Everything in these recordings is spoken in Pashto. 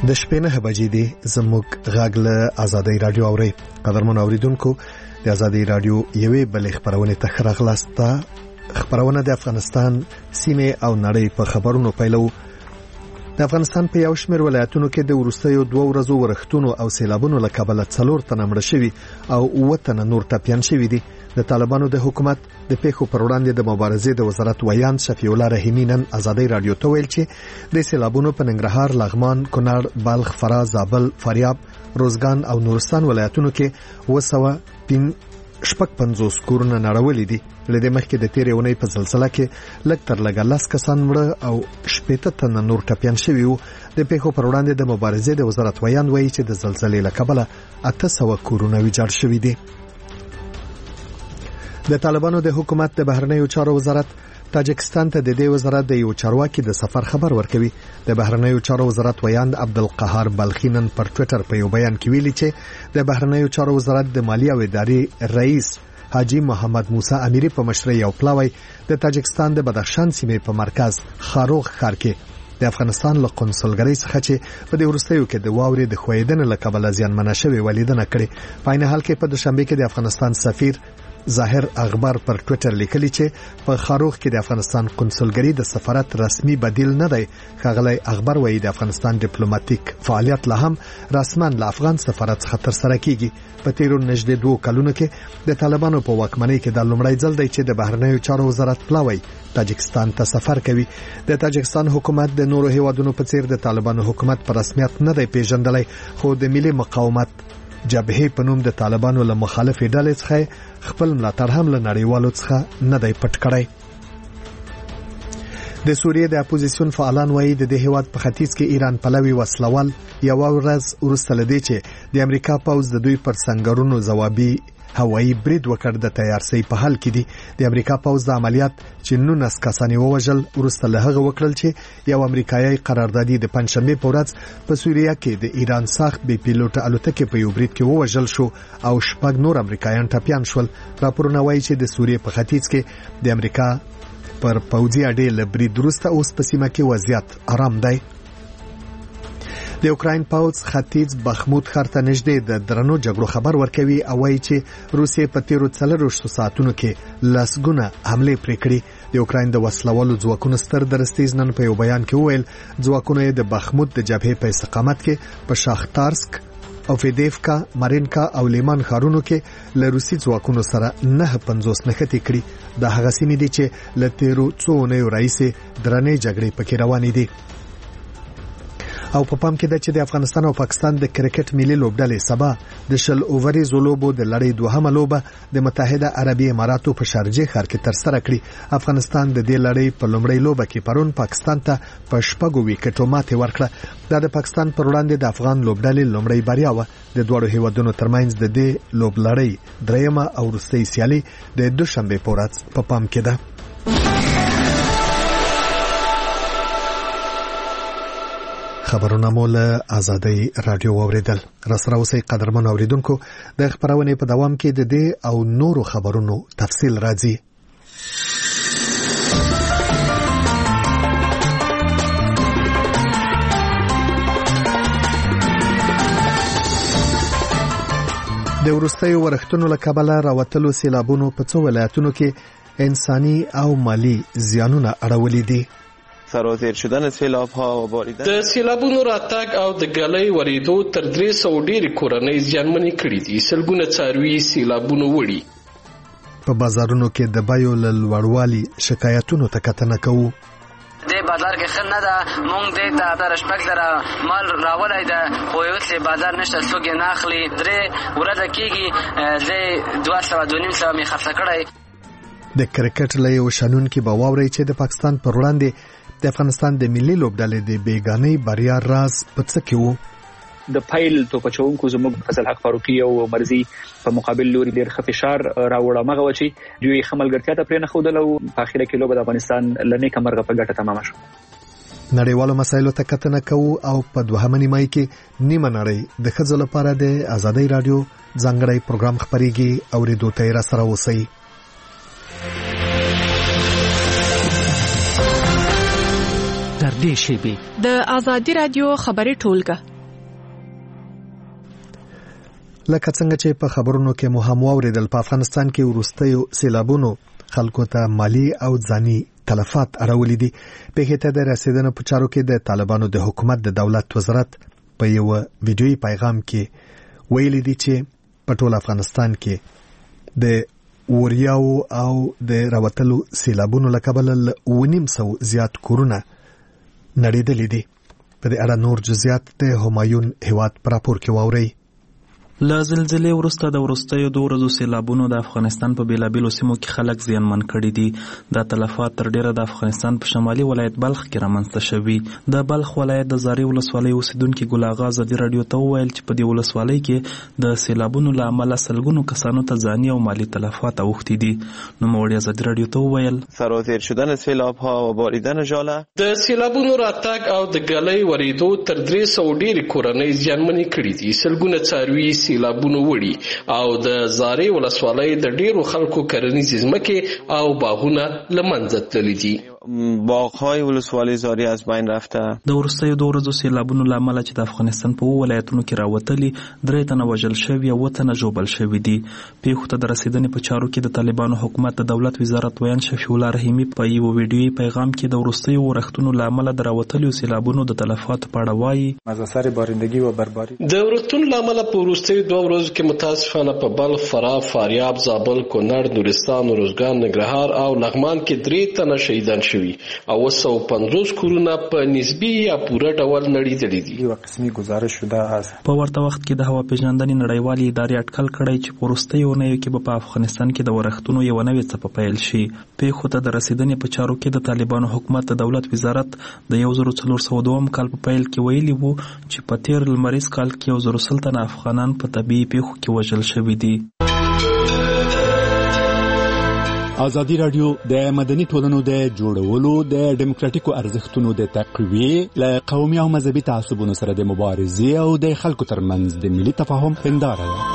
د شپې 9 بجې دي زموږ غږ له آزادۍ رادیو اوري. قدرمن اوریدونکو د آزادۍ رادیو یوې بلې خبرونه ته خراغلاست. خبرونه د افغانستان سیمه او نړۍ په خبرونو پیلو. د افغانستان په یو شمېر ولایتونو کې د ورستیو 2 ورځو ورښتونو او سیلابونو له کبله 4 تنه مړه شوي او 7 تنه نور ټپیان شوي دي. د طالبانو د حکومت د پیښو پر وړاندې د مبارزې د وزارت ویان شفیع الله رحیمی نن آزادۍ رادیو ته ویل چې د سیلابونو په ننګرهار، لغمان، کونړ، بلخ، فراه، زابل، فاریاب، روزګان او نورستان ولایتونو کې 250 کورونه نړولې دي. لدې مخکې د تیرې اونۍ په زلزلہ کې لږ تر لږه 10 کسان مړه او 80 تنه نور ټپیان شوي وو. د پیښو پر وړاندې د مبارزې د وزارت ویان وایي چې د زلزلې له کبله 800 کورونه ویجاړ شوي دي. د طالبانو د حکومت د بهرنیو چارو وزارت تاجکستان ته د دې وزارت د یو چارواکي د سفر خبر ورکوي. د بهرنیو چارو وزارت ویان عبدالقهار بلخی نن پر ټوئیټر په یو بیان کې ویلي چې د بهرنیو چارو وزارت د مالیه او ادارې رئیس حاجی محمد موسی امیری په مشرۍ یو پلاوی د تاجکستان د بدخشان سیمې په مرکز خاروغ ښار کې د افغانستان له قونسلګرۍ څخه چې په دې ورستیو کې د واورې د خویدنې له کبله زیانمنه شوې ولیدنه کړې. په عین حال کې په دوشنبه کې د افغانستان سفیر ظاهر اخبار پر ټوئیټر لیکلی چې په خاروغ کې د افغانستان قونسلګرۍ د سفارت رسمي بدیل نه دی. ښاغلی اخبار وایي د افغانستان ډیپلوماټیک فعالیت لا هم رسماً له افغان سفارت څخه ترسره کیږي. په تیرو نږدې 2 کلونو کې د طالبانو په واکمنۍ کې د لومړی ځل دی چې د بهرنیو چارو وزارت پلاوی تاجکستان ته سفر کوي. د تاجکستان حکومت د نورو هیوادونو په څیر د طالبانو حکومت په رسمیت نه دی پیژندلی، خو د ملي مقاومت جبهه په نوم د طالبانو له مخالفې ډلې څخه خپل ملاتړ هم له نړیوالو څخه نه دی پټ کړی. د سوریې د اپوزیسیون فعالان وایي د دې هیواد په ختیځ کې ایران پلوي وسلوال یو ورځ وروسته لدې چې د امریکا پوځ د دوی پر سنگرونو ځوابي هوایي برید وکړ د تیارسي په حال کې دي. د امریکا پوځ د عملیات چې 19 کسان ووژل وروسته له هغه وکړل چې یو امریکایي قراردادي د پنځشنبه په ورځ په سوریه کې د ایران ساخت بې پیلوټه الوتکې په یو برید کې ووژل شو او 6 نور امریکایان ټپیان شول. راپورونه وایي چې د سوریې په ختیځ کې د امریکا پر پوځي اډې له برید وروسته اوس په سیمه کې وضعیت آرام دی. د اوکراین پوځ ختیځ بخموت ښار ته نږدې د درنو جګړو خبر ورکوي او وایي چې روسیې په تیرو 4 ساعتونو کې لسګونه حملې پرې کړې. د اوکراین د وسلوالو ځواکونو ستر درستیز نن په یو بیان کې وویل ځواکونه د بخموت د جبهې په استقامت کې په شاختارسک او فیدیفکا، مارینکا او لیمان ښارونو کې له روسي ځواکونو سره 950 نښتې کړي. د هغه سیمې دي چې له تیرو څو اونیو راهیسې درنې جګړې پکې روانې دي. او په پام کې ده چې د افغانستان او پاکستان د کرکټ ملي لوبډلې سبا د 10 اووريزو لوبو د لړۍ دوهمه لوبه د متحده عربي اماراتو په شارجه ښار کې ترسره کړې. افغانستان د دې لړۍ په لومړۍ لوبه کې پرون پاکستان ته په 6 وکټو ماتې ورکړه. دا د پاکستان پر وړاندې د افغان لوبډلې لومړۍ بریا و. د دوه هیوادونو ترمنځ د دې لوبلړۍ درېمه او وروستۍ سیالي د دوشنبه په ورځ په پام کې ده. خبرونه مو له آزادۍ رادیو اوریدل. راسره اوسئ قدرمن اوریدونکو. د خبرونه په دوام کې د دې او نورو خبرونو تفصیل راځي. د ورستیو ورښتونو له کبله راوتلو سیلابونو په څو ولایتونو کې انساني او مالی زیانونه اړولي دي. سرازیر شدن سیلاب ها و باریدن د سیلابونو راتګ او د ګلۍ ورېدو تر 300 ډېرې کورنۍ زیانمنې کړې دي. سلګونه څاروي سیلابونو وړي. په بازارونو کې د بیو له لوړوالي شکایتونو ته کتنه کوو. د بازار کې خل نه ده، مونږ دې ته د رشپک سره مال راولای ده، خو یو څه بازار نشته، څوک نه اخلي. 3 ورځې کېږي زه 200 می خرڅ کړای. د کرکټ له یو شانون کې به واوري چې د پاکستان پر وړاندې د افغانستان د ملي لوبډلې د بیګانۍ بریا راز په څه کې وو. د پایل توپچونکو زموږ فضل حق فاروقي او مرزي په مقابل لوري ډېر ښه فشار راوړه. مغه و چې دوی خملګرتیا ته پرې نه ښودل او په اخیره کې لوبه د افغانستان لنې کمرغه په ګټه تمام شو. نړیوالو مسایلو ته کتنه کوو او په دوهمه نیمه کې نیمه نړۍ د ښځو لپاره د آزادۍ رادیو ځانګړی پروګرام خبريږي. اوریدو ته را سره اوسئ. تر دې شی د آزادۍ رادیو خبري ټولګه لکه څنګه چې په خبرونو کې مو هم واوریدل په افغانستان کې وروستیو سیلابونو خلکو ته مالی او ځاني تلفات اړولې دي. په هیته د رسیدنې په چارو کې د طالبانو د حکومت د دولت وزارت په یو ویډیوي پیغام کې ویلي دي چې په ټول افغانستان کې د وریاو او د راوتلو سیلابونو له کبله 900 زیات کورونه نړیدلې دي. په دې اړه نور جزئیات د همایون هیواد پر راپور کې واوري. له زلزلې وروسته د وروستیو 2 ورځو سیلابونو د افغانستان په بیلابیلو سیمو کې خلک زیانمن کړي دي. دا تلفات تر ډیره د افغانستان په شمالي ولایت بلخ کې رامنځته شوي. د بلخ ولایت د زاري ولسوالۍ اوسیدونکي ګل اغا ازادي رادیو ته وویل چې په دې ولسوالۍ کې د سیلابونو له امله سلګونو کسانو ته ځاني او مالی تلفات اوښتي دي. نوموړي ازادي رادیو ته وویل سرازیر شدن سیلاب‌ها و باریدن ژاله د سیلابونو راتګ او د ګلۍ ورېدو تر 300 ډېرې کورنۍ زیانمنې کړي دي. سلګونه څاروي سیلابونو وړي او د زاري ولسوالۍ د ډیرو خلکو کرنیزې ځمکې او باغونه له منځه تللي دي. باغ‌های ولسوالی زاری از بین رفته. د وروستیو 2 ورځو سیلابونو له امله چې د افغانستان په ولایتونو کې راوتلي 3 تنه وژل شوي او 2 تنه ژوبل شوي دي. پیښو ته د رسیدنې په چارو کې د طالبانو حکومت د دولت وزارت ویان شفیع الله رحیمي په یو ویډیوي پیغام کې د وروستیو ورښتونو له امله د راوتلو سیلابونو د تلفاتو په اړه وایي از اثر بارندگی و برباری د ورښتونو له امله په وروستیو 2 ورځو کې متاسفانه په بلخ، فراه، فاریاب، زابل، کونړ، نورستان، روزګان، ننګرهار او لغمان کې 3 تنه شهیدان شوي او 150 کورونه په نسبی یا پوره ډول نړیدلي دي. یو قسمي گزارش شده است. په ورته وخت کې د هوا پیژندنې نړیوالې ادارې اټکل کړی چې په وروستیو اونیو کې په افغانستان کې د ورښتونو یو نوې څپه پیل شي. پیښو ته د رسیدنې په چارو کې د طالبانو حکومت د دولت وزارت د 1402 کال په پیل کې ویلي وو چې په تیر لمریز کال کې 100 تنه افغانان په طبیعي پیښو کې وژل شوي دي. ازادي رادیو د مدني ټولنو د جوړولو د ډیموکراتیکو ارزښتونو د تقویې له قومي او مذهبي تعصبونو سره د مبارزې او د خلکو ترمنځ د ملي تفاهم هنداره ده.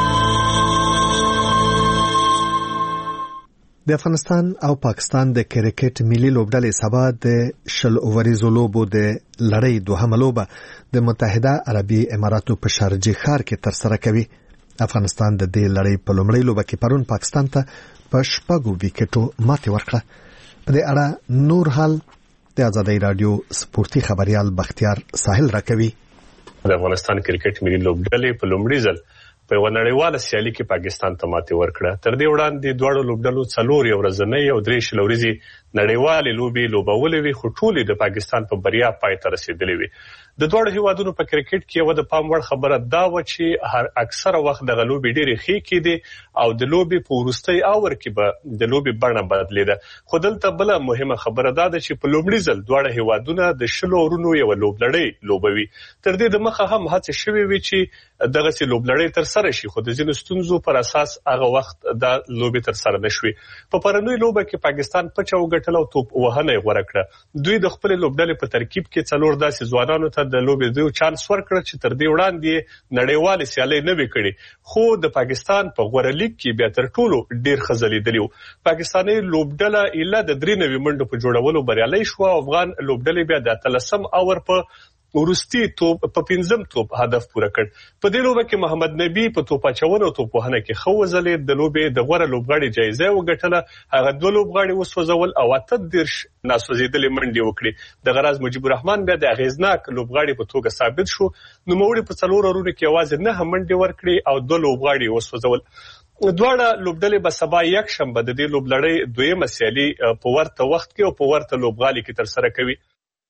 د افغانستان او پاکستان د کرکټ ملي لوبډلې سبا د 10 اوریزو لوبو د لړۍ دوهمه لوبه د متحده عربي اماراتو په شارجه ښار کې ترسره کوي. افغانستان د دې لړۍ په لومړۍ لوبه کې پرون پاکستان ته په 6 وکټو ماتې ورکړه. په دې اړه نور حال د ازادي رادیو سپورتي خبريال بختیار ساحل راکوي. د افغانستان کرکټ ملي لوبډلې په لومړي ځل په ونړیواله سیالي کې پاکستان ته ماتې ورکړه. تر دې وړاندې دواړو لوبډلو 4 ورځنۍ او 3 شلوريزي نړیوالې لوبې لوبولې وي، خو ټولې د پاکستان په بریا پای ته رسیدلې وي. د دوړو هیوادونو په کرکټ کې یو د پام وړ خبره دا و چې هر اکثره وخت د غلوبې ډېری ښې کېدي او د لوبې په وروستي اور کې به د لوبې بڼه بدلېده. خو دلته بل مهمه خبره دا ده چې په لومړي ځل دوړو هیوادونه د 10 ورونو یو لوبلړۍ لوبوي. تر دې د مخه هم هڅه شوې وي چې دغه سي لوبلړۍ تر سره شي، خو د ځینو ستونزو پر اساس هغه وخت د لوبې تر سره نشوي. په پرنوي لوبه کې پاکستان پچا وګټل او توپ وهنه غوړه کړه. دوی د خپل لوبډلې په ترکیب کې 4 داسې ځوانانو ته د لوبې د چانس ورکړ چې تر دې وړاندې نړیوال سیالي نه وکړي، خو د پاکستان په غوړه لیګ کې بیا تر ټولو ډیر خزلیدلی وو. پاکستاني لوبډله اله د 3 منډو په جوړولو بریالي شو. افغان لوبډلې بیا د 13 اور په ورستی توپ په 5م توپ هدف پوره کړ. په دې لوبه کې محمد نبی په توپ اچونو او توپ وهنه کې خو ځلې د لوبې د غوړه لوبغاړي جایزه وګټله. هغه 2 لوبغاړي وسوځول او 18 ناسوځیدلې منډې وکړي. د غراز مجيب الرحمن بیا د اغیزناک لوبغاړي په توګه ثابت شو. نو موړي په 4 ورونو کې आवाज نه منډې ورکړي او 2 لوبغاړي وسوځول. دواړه لوبډلې به سبا یک شنبه د دې لوبلړۍ دویمه سیالي په ورته وخت کې او په ورته لوبغالي کې تر سره کوي.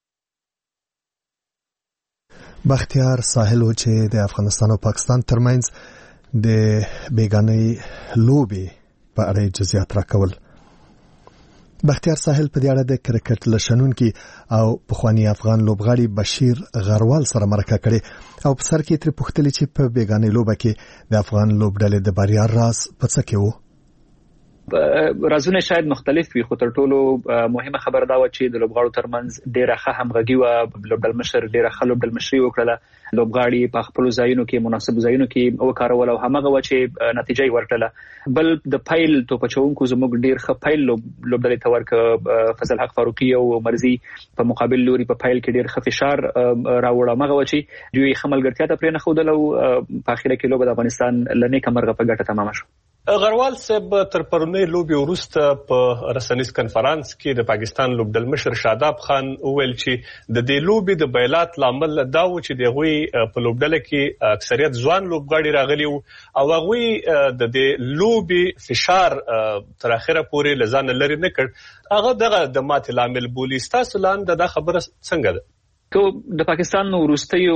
بختیار ساحل چې د افغانستان او پاکستان ترمنځ د بیگانې لوبي په اړه جزئیات راکول. بختیار ساحل په دې اړه د کرکټ لشنونکي او پخوانی افغان لوبغاړي بشیر غروال سره مرکه کړې او په سر کې تر پوښتنې چې په بیگانې لوبه کې د افغان لوبډلې د بریا راز په څه کې وو. رازونه شاید مختلف وي، خو تر ټولو مهمه خبره دا و چې د لوبغاړو ترمنځ ډیره ښه همغږي و. لوبډل مشر ډیره ښه لوبډل مشري وکړه لوبغاړي په خپل ځایونو کې مناسب ځایونو کې وکارول او همغه چې نتیجه ورکړه. بل د فایل توپچونکو زموږ ډیر ښه فایل لوبډلې ته ورک فضل حق فاروقي او مرزي په مقابل لوري په فایل کې ډیر ښه فشار راوړ همغه چې دوی خملګرتیا ته پرې نه خودل او په اخیره کې لوبه د افغانستان لنی کمرغه په ګټه تمام شو. غروال صاحب تر پرونی لوبي وروسته په رسنیز کنفرانس کې د پاکستان لوبډل مشر شاداب خان وویل چې د دې لوبي د بیلات لامل دا و چې دغوی په لوبډل کې اکثریت ځوان لوبغاړي راغلي او هغه د دې لوبي فشار تر اخره پورې لزان لري نه کړ. هغه دغه د ماتې لامل بولی. تاسو لاندې دا خبره څنګه ده؟ تو د پاکستان نو وروستیو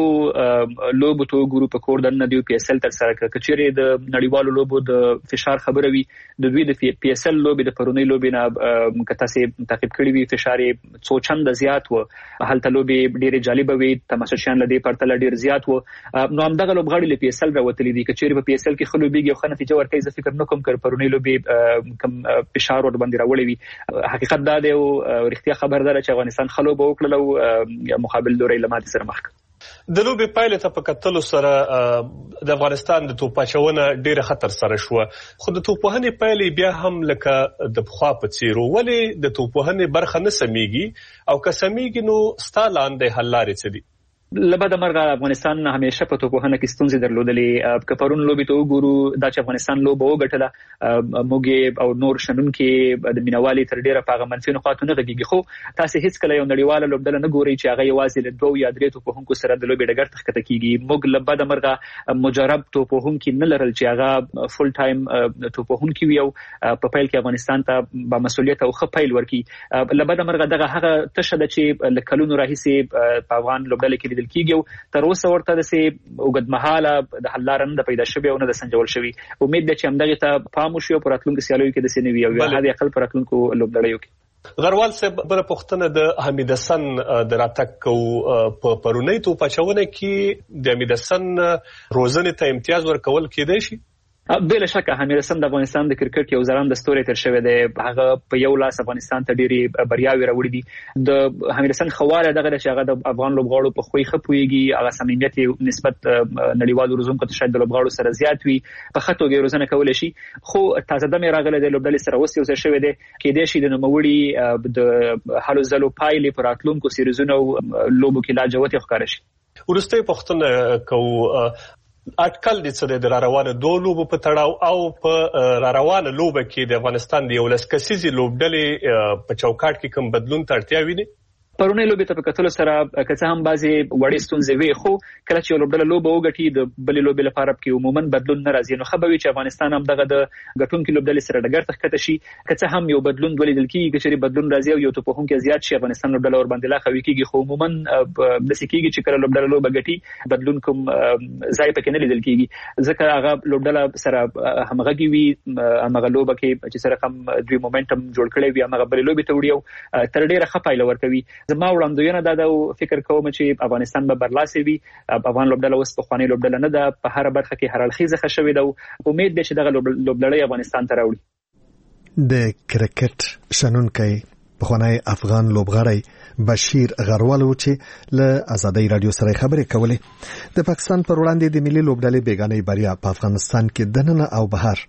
لوبو تو ګروپ کوردن دی پی اس ال تر سره کچېره د نړیوالو لوبو د فشار خبره وي د دوی د پی اس ال لوبي د پرونی لوبي نه کته سي تعقیب کړی وي فشار څو چند زیات و هلته لوبي ډېر جالب وي تماشچیان لدی پرتل ډېر زیات و نو هم دغه لوبغاړي له پی اس ال راوتلې دي کچېره په پی اس ال کې خلوبيږي خو نتیجه ورکړي ز فکر نکوم کړ پرونی لوبي کم فشار ور باندې راوړي وي. حقیقت دا دی او رښتیا خبردار چې افغانستان خلوب وکړلو مقابل لوري لماتې سره مخ. د لوبي پایله ته په کتلو سره د افغانستان د توپاچونه ډیره خطر سره شو خو د توپوهنې پایلې بیا هم لکه د بخوا په څیرو ولی د توپوهنې برخه نه سميږي او که سميږي نو ستالاندې حل لارې څه دي؟ لبد مرغه افغانستان همیشه په توپوهنه کې ستونزې درلودلې کپرون لوبي ته وګورو دا چې افغانستان لوبه وګټله موږ او نور شنن کې د مینوالي تر ډیره په منفي نقاطو نه غږیږي خو تاسو هیڅ کله یو نړیواله لوبډله نه ګوري چې هغه یوازې له دوه یا درې توپوهونکو سره د لوبي ډګر تخته کیږي. موږ لبد مرغه مجرب توپوهونکو نه لرل چې هغه فول ټایم توپوهونکو یو په پیل کې افغانستان ته با مسولیت او خپایل ورکی. لبد مرغه دغه هغه تشه چې لکلونو راهیسي په افغان لوبډله کې لیدل کیږي تر اوسه ورته د سي وګدمحاله د حلارن د پیدا شوی او نه د سنجول شوی. امید ده چې همدغه ته پام وشي او پراتلونکو سیالوي کې د سینوي او هغه خپل پراتلونکو لوبډلېو کې. غروال صاحب بل پښتنه د حمید حسن د راتک او په پرونی تو پچاونه کې د حمید حسن روزنه ته امتیاز ورکول کېدای شي؟ بلا شک حمید حسن د افغانستان د کرکټ یو زران د ستوري تر شوی دی هغه په یو لاس افغانستان ته ډيري بریاوي راوړي دي. د حمید حسن خواله دغه چې هغه د افغان لوبغاړو په خوې خپويږي هغه صمیمیت نسبت نړیوالو روزونکو ته شاید د لوبغاړو سره زیات وي په خطوګي روزنه کول شي خو تازه دمه راغله د لوبډلې سره اوس یو څه شوی دی کې د شي د نوموړي د حالو زلو پایلې پر اتلونکو سیریزونو لوبو کې لا جوته ښکار شي. ورسته پښتنه کو اټکل دي چې د روانه دوه لوبو په تړاو او په روانه لوبه کې د افغانستان د یو لسکسيزي لوبډلې په چوکاټ کې کوم بدلون ته اړتیا ویني؟ پرونی لوبي ته په کتلو سره کڅه هم بازي وړي ستونزې وي خو کله چې لوبډله لوبه وګټي د بلې لوبې لپاره کې عموما بدلون نه راځي نو خبروي چې افغانستان هم دغه د غټونکو لوبډلې سره ډګر تخته شي کڅه هم یو بدلون ولیدل کیږي چې بدلون راځي او یو توپونکو زیات شي افغانستان لوبډله ور باندې لا خوي کیږي خو عموما د سکیږي چې کله لوبډله لوبه ګټي بدلون کوم ځای پکې نه لیدل کیږي ځکه هغه لوبډله سره همغږي وي هغه لوبه کې چې سره کوم دوی مومنټم جوړ کړي وي هغه بلې لوبې ته وړي تر ډیره خپایله ورکوي. زما وړاندوینه دا فکر کوم چې افغانستان به برلاسي وي افغان لوبډله اوس په خواني لوبډله نه ده په هر برخه کې هر اړخیزه خښوي ده امید ده چې دغه لوبډله افغانستان ته راوړي. د کرکټ شنونکي په خواني افغان لوبغاړي بشیر غروال و چې له آزادۍ رادیو سره خبرې کولې د پاکستان پر وړاندې د ملي لوبډلې بیگانې بریا په افغانستان کې دننه او بهر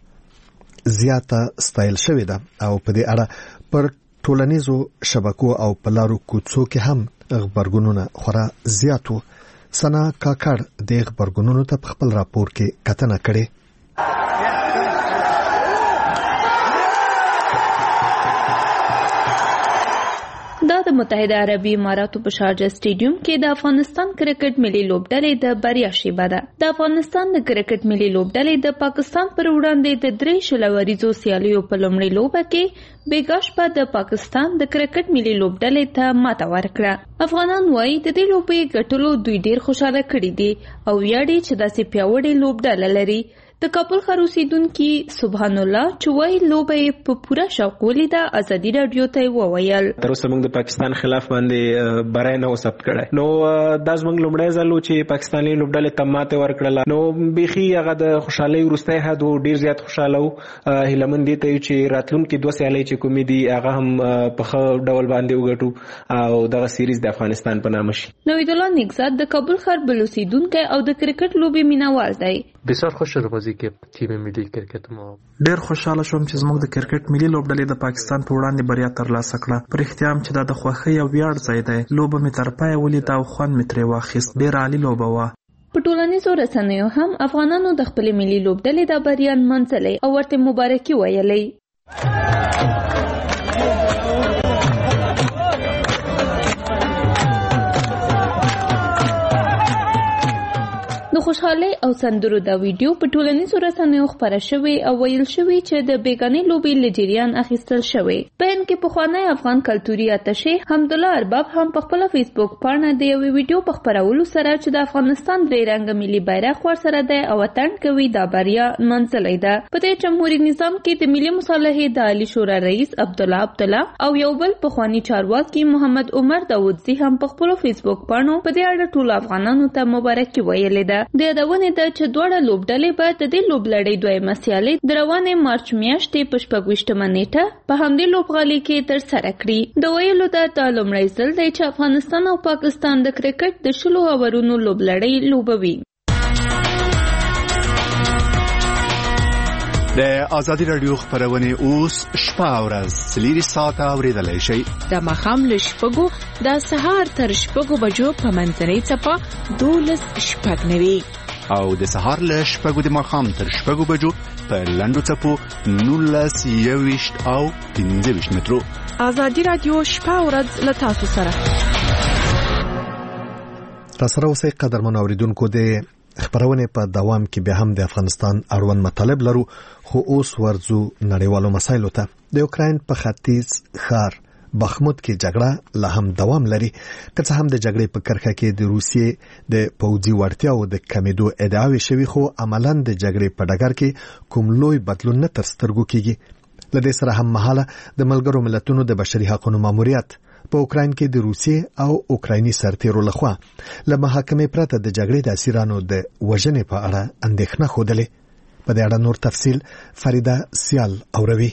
زیاته ستایل شوې ده او په دې اړه پر ټولنیزو شبکو او پلارو کوڅو کې هم خبرګونونه خورا زیاتو. سنا کاکړ د خبرګونونو ته خپل راپور کې کتنه کړې. دا د متحده عربي اماراتو په شارجه سټیډیوم کې د افغانستان کرکټ ملي لوبډلې د بریا شیبه ده. د افغانستان د کرکټ ملي لوبډلې د پاکستان پر وړاندې د 3 شلوریزو سیالیو په لومړۍ لوبه کې بیګاش په د پاکستان د کرکټ ملي لوبډلې ته ماته ورکړه. افغانان وايي د دې لوبې ګټلو دوی ډیر خوشاله کړي دي او یادي چې داسې پیاوړې لوبډله لري د کابل ښار اوسیدونکي سبحان الله چې وایي لوبه په پوره شوق ولیده ازادي رادیو ته وویل تر اوسه موږ د پاکستان خلاف باندې برای نه وسب کړی نو دا زموږ لومړی ځل چې پاکستاني لوبډلې ته ماته ورکړله نو بیخي هغه د خوشحالۍ وروستی حد ډیر زیات خوشاله و هیلهمند دي ته چې راتلونکي 2 سیالۍ چې کومې دي هغه هم په ښه ډول باندې وګټو او دغه سیریز د افغانستان په نامه شي. نوید الله نگزاد د کابل ښار بل اوسیدونکی او د کرکټ لوبې مینوال دی. بسیار خوشحال بازی کې تیم ملي کرکټ مو ډیر خوشاله شوم چې زموږ د کرکټ ملي لوبډلې د پاکستان په وړاندې بریا ترلاسه کړه. پر اختیار چې دا د خوښۍ او ویاړ ځای دی. لوبه می تر پای ولیده او خوند می ترې واخیست. ډیر عالی لوبه وه. په ټولنیزو رسنیو هم افغانانو د خپل ملي لوبډلې د بریا نمانځلې او ورته مبارکي ویلې. د خوشحالۍ او سندرو دا ویډیو په ټولنیزو رسنیو خپره شوې او ویل شوې چې د بیګانې لوبې له جریان اخیستل شوې. په هند کې پخوانی افغان کلتوري اتشې حمدالله ارباب هم په خپله فیسبوک پاڼه د یوې ویډیو په خپرولو سره چې د افغانستان 3 رنګه ملي بیرغ ورسره دی او اتڼ کوي دا بریا نمانځلې ده. په دې جمهوریت نظام کې د ملي مصالحې د عالی شورا رئیس عبدالله او یو بل پخوانی چارواکي محمد عمر داودزي هم په خپلو فیسبوک پاڼو په دې اړه ټولو افغانانو ته مبارکي ویلې ده. د یادونې ده چې دواړه لوبډلې به د دې لوبلړۍ دویمه سیالۍ د روانې مارچ میاشتې په 26مه نیټه په همدې لوبغالي کې ترسره کړي. د ویلو ده دا لومړی ځل دی چې افغانستان او پاکستان د کرکټ د 10 اورونو لوبلړۍ لوبوي. د ازادي رادیو خبرونه اوس شپه او ورځ 3 ساعته اوریدلای شئ. د ماښام له 6 د سهار تر 6 بجو په منځنۍ څپه 12:09 او د سهار له 6 د ماښام تر 6 بجو په لنډو څپو 19:20 او 15 مترو. ازادي رادیو شپه او ورځ له تاسو سره. تاسو اوسئ قدرمن اوریدونکو د خبرونه په دوام کې به هم د افغانستان اړوند مطالب لرو خو اوس ورځو نړیوالو مسایلو ته. د اوکراین په ختیځ ښار بخموت کې جګړه لا هم دوام لري که څه هم د جګړې په کرښه کې د روسیې د پوځي وړتیاو د کمیدو ادعاوې شوي خو عملاً د جګړې په ډګر کې کوم لوی بدلون نه تر سترګو کیږي. له دې سره هم مهاله د ملګرو ملتونو د بشري حقوقو ماموریت په اوکراین کې د روسیې او اوکرایني سرتیرو لخوا له محاکمې پرته د جګړې د اسیرانو د وژنې په اړه اندېښنه ښودلې. په دې اړه نور تفصیل فریده سیال اوروي.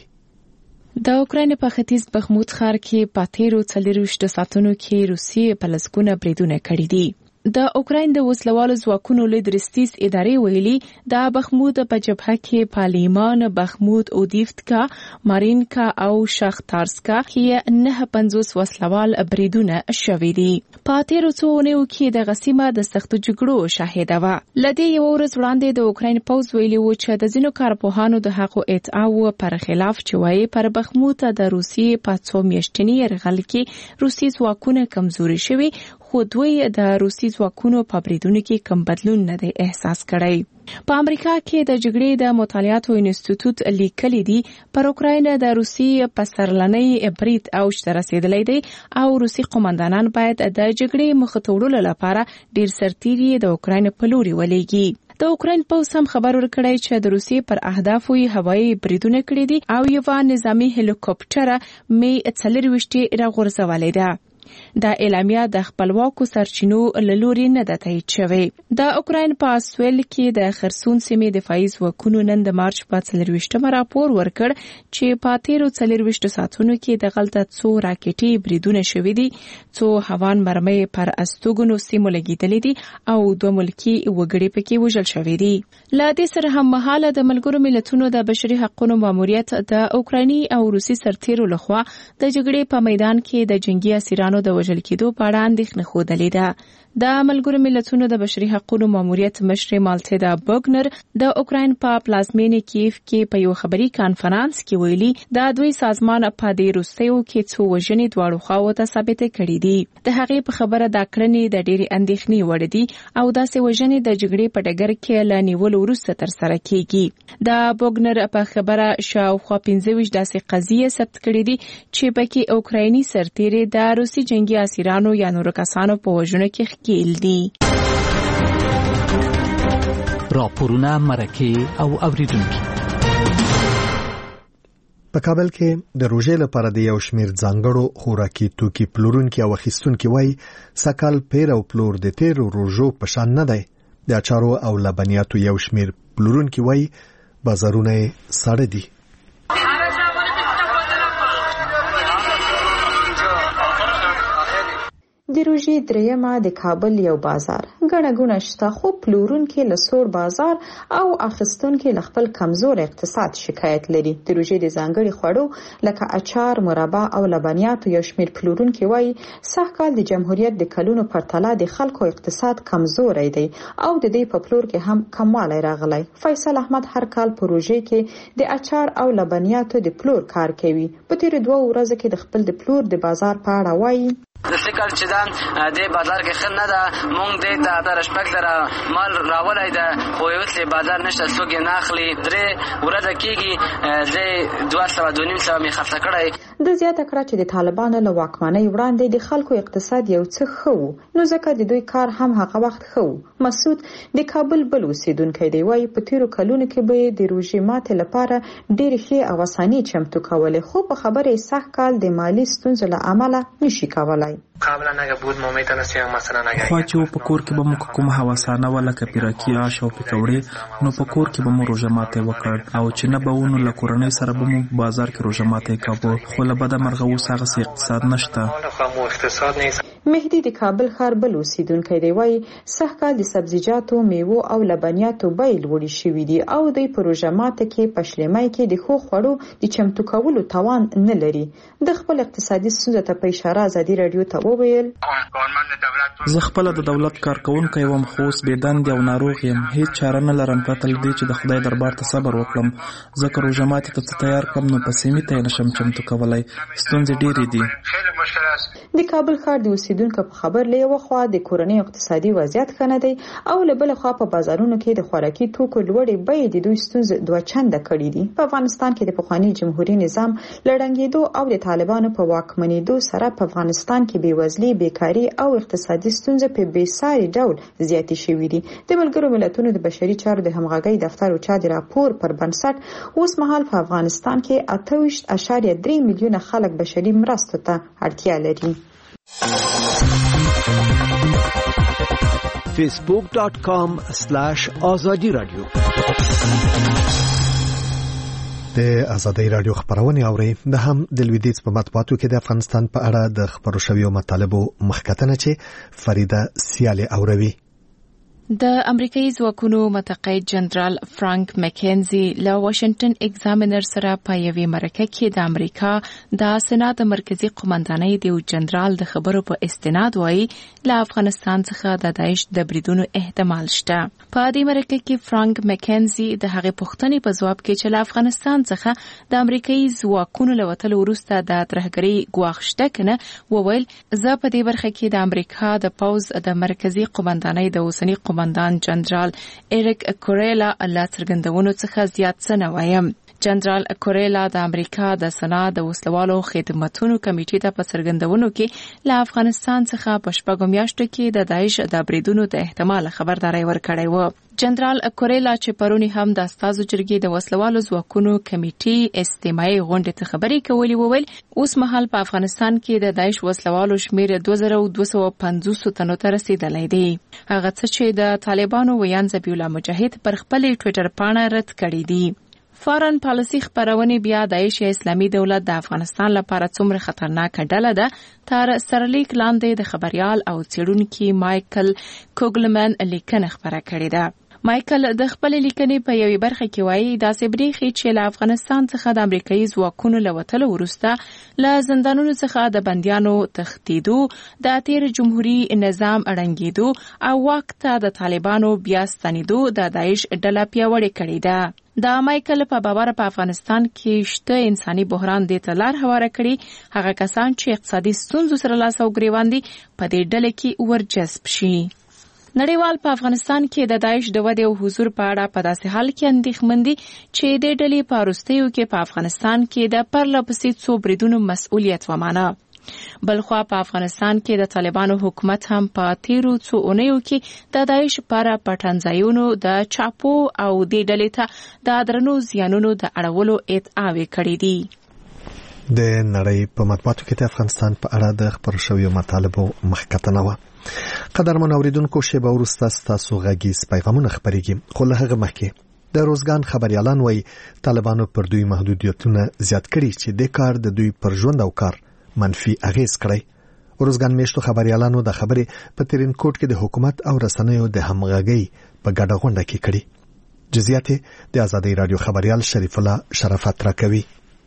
د اوکراین په ختیځ بخموت ښار کې په تیرو 24 ساعتونو کې روسیې په لسګونه بریدونه کړي دي. د اوکراین د وسلوالو ځواکونو لیدرستیس ادارې ویلي د بخموت په جبهه کې پالیمان، بخموت، اودیفتکا، مارینکا او شاختارسکا کې 950 وسلوال بریدونه شوي دي. په تیرو څو اونیو کې د غسیمه د سختو جګړو شاهده وه. لدې یو ورځ وړاندې د اوکراین پوځ ویلي و چې د ځینو کارپوهانو د حقو ادعاو پر خلاف چې وایي پر بخموت د روسیې په څو میاشتني یرغل کې روسي ځواکونه کمزوري شوي خو دوی د روسي ځواکونو په بریدونو کې کم بدلون نه دی احساس کړی. په امریکا کې د جګړې د مطالعاتو انسټیټیوټ لیکلي دي پر اوکراین د روسي په سرلنۍ برید اوج ته رسیدلی دی او روسي قومندانان باید د جګړې مخه ته وړلو لپاره ډیر سرتیري د اوکراین په لوري ولېږي. د اوکراین پوځ هم خبر ورکړی چې د روسیې پر اهدافو یې هوایي بریدونه کړي دي او یو نظامي هلیکوپټر می 24 راغورځولې ده. دا اعلامیه د خپلواکو سرچینو له لوري نه ده تایید شوې. د اوکراین په اسویل کې د خرسون سیمې دفاعي ځواکونو نن د مارچ په 24مه راپور ورکړ چې په تیرو 24 ساعتونو کې د غلطه څو راکټي بریدونه شوي دي، څو هوان مرمۍ پر استوګنو سیمو لګیدلې دي او 2 ملکي وګړي پکې وژل شوي دي. له دې سره هم مهاله د ملګرو ملتونو د بشري حقوقو ماموریت د اوکرایني او روسي سرتیرو لخوا د جګړې په میدان کې د جنگي اسیرانو د وژل کېدو په اړه اندېښنه ښودلې ده. د ملګرو ملتونو د بشري حقوقو ماموریت مشر مالټیدا بوګنر د اوکراین په پلازمینې کیف کې په یو خبري کانفرنس کې ویلي د دوی سازمان په دې وروستیو کې څو وژنې دواړو خواو ته ثابت کړي دي. د هغې په خبره دا کړنې د ډېرې اندېښنې وړ دي او داسې وژنې د جګړې په ډګر کې له نیولو وروسته ترسره کیږي. د بوګنر په خبره شاوخوا 15 داسې قضیې ثبت کړي دي چې پکې اوکرایني سرتیري د روسي جنگي اسیرانو یا نورو کسانو په وژنو کې ښکیل دي. راپورونه مرکه او اوریدونکو. په کابل کې د روژې لپاره د یو شمیر ځانګړو خوراکي توکي پلورونکي او اخیستونکي وایي سکل پیر او پلور د تیرو روژو په شان نه دی. د اچارو او لبنیاتو یو شمیر پلورونکي وایي بازارونه ساړه دي. د روژې دریمه د کابل یو بازار ګڼه ګوڼه شته، خو پلورونکي له سوړ بازار او اخیستونکي له خپل کمزور اقتصاد شکایت لري. د روژې د ځانګړي خوړو لکه اچار، مربا او لبنیاتو یو شمیر پلورونکي وایي سږکال د جمهوریت د کلونو پرتله د خلکو اقتصاد کمزوری دی او د دې په پلور کې هم کموالی راغلی. فیصل احمد هر کال په روژې کې د اچار او لبنیاتو د پلور کار کوي. په تیرو 2 ورځو کې د خپل د پلور د بازار په اړه وایي د فکر چې دا د بازار کې خن نه ده، مونږ دې ته رشپک در مال راولای ده، خو یو څه بازار نشته، څوک نه اخلي. 3 ورځې کېږي د 200 می خرڅ کړی. د زیاته کړه چې د طالبانو له واکمنۍ وړاندې د خلکو اقتصاد یو څه ښه و، نو ځکه د دوی کار هم هغه وخت ښه و. مسعود د کابل بل اوسیدونکی دی، وایي په تیرو کلونو کې به د روژې ماتې لپاره ډېرې ښې او اساني چمتو کولې، خو په خبره یې سږکال د مالي ستونزو له امله نشي کولای. قبلا اگه بود ما میتونستیم مثلا اگه خو چې په کور کې به مو کوم حواسانه ولا کپیراکی آش او پکوړې نو په کور کې به مو روژه ماته وکړ او چې نه به ونو له کورنۍ سره به مو بازار کې روژه ماته کاوه، خو له بده مرغه اوس هغه سي اقتصاد نشته. مهدی د کابل ښار بل اوسیدونکی دی، وایي سږکال د سبزیجاتو، میوو او لبنیاتو بیې لوړې شوي دي او دوی په روژه ماته کې په شلمۍ کې د ښو خوړو د چمتو کولو توان نه لري. د خپل اقتصادي ستونزو ته په اشاره ازادي رادیو ته وویل زه خپل د دولت کارکونکی وم، خو اوس بې دندې او ناروغ یم، هیڅ چاره نه لرم پرته له دې چې د خدای دربار ته صبر وکړم، ځکه روژه ماتې ته څه تیار کړم نو په سیمې ته یې نشم چمتو کولی. ستونزې ډېرې دي. د کابل ښار د اوسیدونکو په خبر له یوه خوا د کورنۍ اقتصادي وضعیت ښه نه دی او له بله خوا په بازارونو کې د خوراکي توکو لوړې بیې د دوی ستونزې دوه چنده کړي دي. په افغانستان کې د پخواني جمهوریت نظام له ړنګېدو او د طالبانو په واکمنېدو سره په افغانستان کې بېوزلي، بیکاري او اقتصادي ستونزې په بېساري ډول زیاتې شوې دي. د ملګرو ملتونو د بشري چارو د همغږۍ دفتر اوچا د راپور پر بنسټ اوس مهال په افغانستان کې 28.3 میلیونه خلک بشري مرستو ته اړتیا لري. facebook.com/azadi radio د ازادۍ رادیو خبرونه اوري. د هم د لویدیځ په مطبوعاتو کې د افغانستان په اړه د خبرو شویو مطالبو مخکتنه چې فریده سیاله اوروي. د امریکایي ځواکونو متقاعد جنرال فرانک مکینزي له واشنگټن ایگزامینر سره په یوې مرکه کې د امریکا د سېنات مرکزی قومندانۍ د جنرال د خبرو په استناد وایي له افغانستان څخه د داعش د بریدونو احتمال شته. په دې مرکه کې فرانک مکینزي د هغې پوښتنې په ځواب کې چې له افغانستان څخه د امریکایي ځواکونو له وتلو وروسته د ترهګرۍ ګواښ شته کنه وویل زه په دې برخه کې د امریکا د پوز د مرکزی قومندانۍ د اوسنی قومندان جنرال ایریک کوریلا الله څرګندونو څخه زیات څه نه وایم. جنرال کوریلا د امریکا د سېنات د وسلوالو خدماتو کمیټې ته په څرګندونو کې له افغانستان څخه په شپږو میاشتو کې د داعش د بریدونو د احتمال خبرداري ورکړې و. جنرال کوریلا چې پرونی هم د استازو جرګې د وسلوالو ځواکونو کمیټې استماعي غونډې ته خبرې کولې وویل اوس مهال په افغانستان کې د داعش وسلوالو شمیر 2250 تنو ته رسیدلی دی. هغه څه چې د طالبانو ویان ذبیح الله مجاهد پر خپل ټوئیټر پاڼه رد کړی دی. فارن پالیسی خبرونه بیا د داعش اسلامي دولت د افغانستان لپاره څومره خطرناک ډله ده تر سرلیک لاندې د خبريال او څېړونکي مایکل کوګلمن لیکنه خبره کړې ده. مایکل د خپل لیکنې په یوې برخه کې وایي دا سبريخي چې له افغانستان څخه د امریکایي ځواکونو لوتلو وروسته له زندانونو څخه د بنديانو تښتیدو، د تیر جمهوریت نظام اړنګېدو او وخت د طالبانو بیا ستنېدو د داعش ډله پیاوړې کړې ده. د مایکل په باور په افغانستان کې شته انساني بحران د تلار هواره کړي هغه کسان چې اقتصادي ستونزو سره لاس او ګریوان دي په دې ډله کې ورجذب شي. نړیوال په افغانستان کې د داعش د ودې او حضور په اړه په داسې حال کې اندېښمن دي چې د ډلې په وروستیو کې په افغانستان کې د پرله پسې څو بریدونو مسؤلیت ومانه. بلخوا په افغانستان کې د طالبانو حکومت هم په تیرو څو اونیو کې د داعش لپاره پټنځایونو د چاپو او د ډلې ته د درنو زیانونو د اړولو ادعاوې کړې دي. د نړۍ په مطبوعاتو کې د افغانستان په اړه د خبرو شویو مطالبو مخکتنه و. قدرمن اوریدونکو شیبه وروسته ستاسو غږیز پیغامونه خپرېږي، خو له هغه مخکې د روزګان خبريالان وایي طالبانو پر دوی محدودیتونه زیات کړي چې د کار د دوی پر ژوند او کار منفي اغیز کړی. روزګان میشتو خبريالانو د خبرې په ترین کوټ کې د حکومت او رسنیو د همغږي په ګډه غونډه کې کړي. جزئیات د آزادۍ رادیو خبريال شریف الله شرافت راکوي.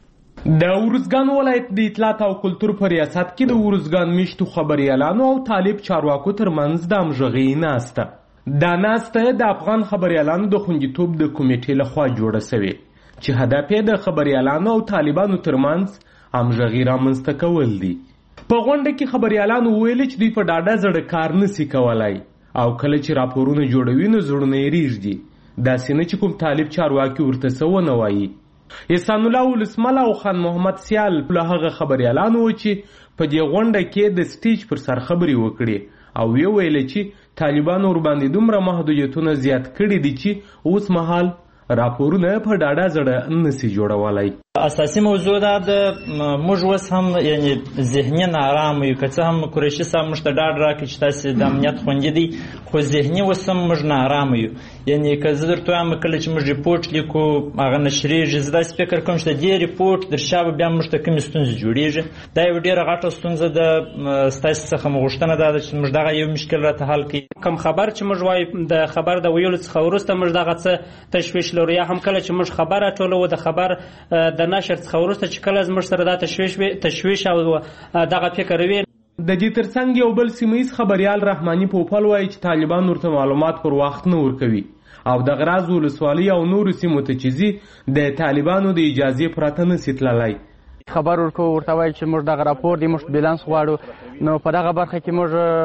د ورزګان ولایت د اطلاعات او کلتور په ریاست کې د ورزګان میشتو خبريالانو او طالب چارواکو ترمنځ د همغږي ناسته. دا ناسته د افغان خبريالانو د خوندیتوب د کمیټې لخوا جوړه شوې چې هدف یې د خبريالانو او طالبانو ترمنځ همغږي رامنځته کول دي. په غونډه کې خبريالانو ویل چې دوی په ډاډه زړه کار نشي کولای او کله چې راپورونه جوړوي نو زړونه یې ریږدي. داسې نه چې کوم طالب چارواکي ورته څه ونه وایي. احسان الله ولسمل او خان محمد سیال له هغه خبريالانو چې په دې غونډه کې د سټیج پر سر خبري وکړي او ویل چې طالبانو ور باندې دومره محدودیتونه زیات کړي دي چې اوس مهال راپورونه په ډاډه زړه نشي جوړولای. اساسي موضوع دا د موږ وس هم یعنی ذهني نارام یو، که څه هم قریشي صاحب موږ ته ډاډ راکړي چې تاسې د امنیت خوندي دي، خو ذهني وس هم موږ نارام یو. یعنی که زه درته وایم کله چې موږ ریپورټ لیکو هغه نشریږي، زه داسې فکر کوم چې د دې ریپورټ در شا به بیا موږ ته کومې ستونزې جوړېږي. دا یوه ډېره غټه ستونزه ده. ستاسې څخه مو غوښتنه دا ده چې موږ دغه یو مشکل راته حل کړي. کوم خبر چې موږ وایو د خبر د ویلو څخه وروسته موږ دغه څه تشویش لرو، یا هم کله چې موږ خبره ټولو د خبر د نشر څخه وروسته چې کله زموږ سره دا تشویش او دغه فکر وي. د دې ترڅنګ یو بل سیمه‌یز خبريال رحماني پوپل وایي چې طالبان ورته معلومات پر وخت نه ورکوي او د غراز ولسوالۍ او نورو سیمو ته چې ځي د طالبانو د اجازې پرته نشي تللی. خبر ورکو ورته وایي چې موږ دغه راپور دی، موږ بیلانس غواړو، نو په دغه برخه کې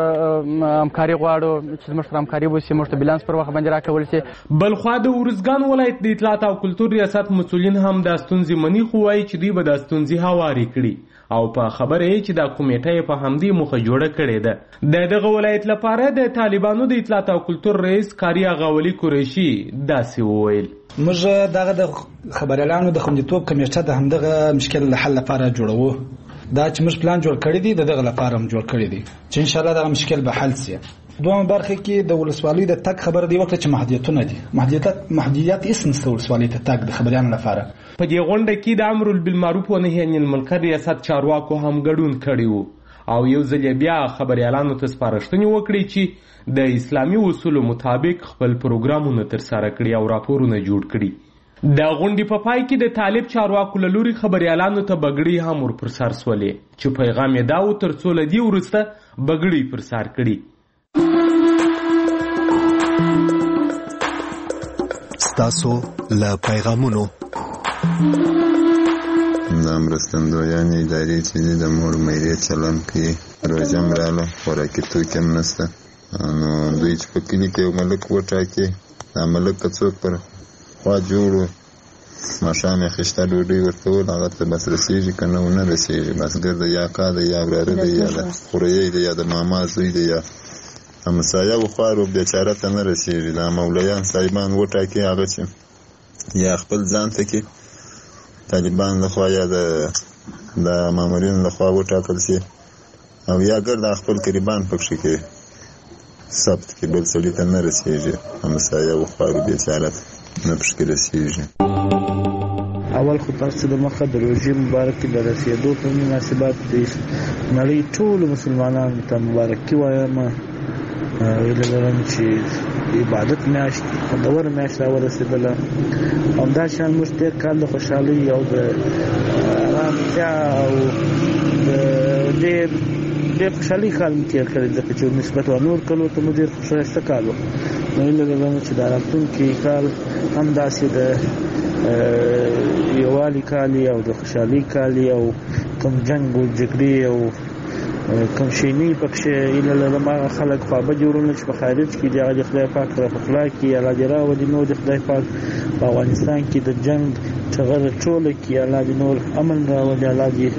موږ همکاري غواړو چې موږ سره همکاري وشي، موږ ته بیلانس پر وخت باندې راکول شي. بلخوا د ورزګان ولایت د اطلاعات او کلتور ریاست مسؤلین هم د ستونزې مني، خو وایي چې دوی به د ستونزې هواري کړي او په خبره یې چې دا کمیټه په همدې موخه جوړه کړې ده. د دغه ولایت لپاره د طالبانو د اطلاعات او کلتور رئیس قاری اغاولی قریشي داسې وویل: موږ دغه د خبريالانو د خوندیتوب کمیټه د همدغه مشکل له حل لپاره جوړوو. دا چې موږ پلان جوړ کړی دی دغه لپاره هم جوړ کړی دی چې ان شاء الله دا مشکل به حل شي. دوه برخه کې د ولسوالۍ د تک خبر دی وکړه چې محدودیتونه دي، محدودیت اسم ست ولسوالۍ ته تک د خبريالانو لپاره. په دې غونډه کې د امر بالمعروف و نهي عن المنکر ریاست چارواکو هم ګډون کړی وو او یو ځل بیا خبريالانو ته سپارښتنې وکړي چې د اسلامي اصولو مطابق خپل پروګرامونه ترسره کړي او راپورونه جوړ کړي. د غونډې په پای کې د طالب چارواکو له لوري خبريالانو ته بګړۍ هم ور پر سر سولې چې پیغام یې دا و تر څو له دې وروسته بګړۍ پر سر کړي. ستاسو له پیغامونو د مرستندویانې ادارې چې د مور میرې چلن کوي، روژه هم راله خوراکي توکي هم نشته، نو دوی چې په کلي کې یو ملک وټاکي، دا ملک که څوک پر خوا جوړ ماښام یې خشته ډوډۍ ورکول، هغه ته بس رسېږي که نه ونه رسېږي، بسګر دی یا کا دی یا وراره دی یا د خوریی دی یا د ماما زوی دی یا همسایه و خوارو بیچاره ته نه رسېږي. دا مولیان صاحبان وټاکي هغه چې یا خپل ځان ته کې طالبان لخوا یا د مامورینو لخوا وټاکل شي او یا ګرد خپل قریبان پکښې کې ثبت کې بل سړي ته نه رسېږي، همسایه و خوارو بیچاره ته نه پکښې رسېږي. اول خو تاسو د مخه د روژې مبارکې د رسېدو په مناسبت د نړۍ ټولو مسلمانانو ته مبارکي وایم. هیله لرم چې عبادت میاشت خوندور میاشت راورسېدله، همداشان موږ تېر کال د خوشحالۍ او د ارامتیا او د ډېر خوشحالۍ کال مو تېر کړی، ځکه چې نسبت نور کلو ته مو ډېر ښایسته کال و. نو هیله لرم چې د راتلونکي کال همداسې د یووالي کال او د خوشحالۍ کال او کوم جنګ او جګړې او کوم شي نه پکښې هیله لرم هغه خلک خوابدي ورونه چې په خارج کې دي هغه د خدای پاک طرف اخلا کړي، الله دې راولي نور د خدای پاک په افغانستان کې د جنګ ټغره ټوله کړي، الله دې نور امن راولي، الله دې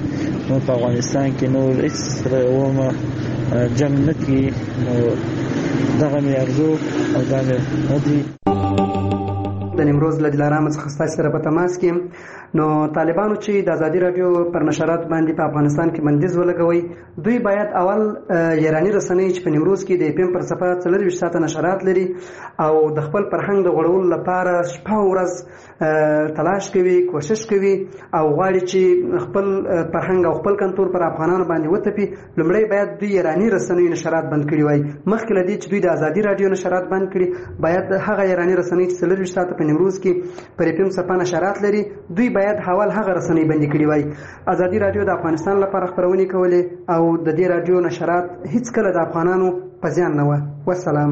نو په افغانستان کې نور هیڅ ومه جنگ نه کوي نو دغه مې ارزو او دا مې ندي. د نیمروز له دلارام څخه ستاسو سره په تماس کې. نو طالبانو چې د ازادي رادیو پر نشرات باندې په افغانستان کې بندیز ولګوي، دوی باید اول ایرانی رسنۍ چې په نیمروز کې د اپم پر صفحه 24 ساعته نشرات لري او د خپل فرهنګ د غوړولو لپاره شپه او ورځ تلاش کوي، کوشش کوي او غواړي چې خپل فرهنګ او خپل کلتور پر افغانانو باندې وتپي، لومړی باید دوی ایرانی رسنۍ نشرات بند کړي وای. مخکې له دې چې دوی د ازادي رادیو نشرات بند کړي، باید هغه ایرانی رسنۍ چې 24 ساعته په نیمروز کې پر اپم صفحه نشرات لري، دوی باید حوال هغه رسنۍ بند کړي وای. ازادي رادیو د افغانستان لپاره خبرونه کولې او د دې رادیو نشرات هیڅ کله د افغانانو په زیان نه و. والسلام.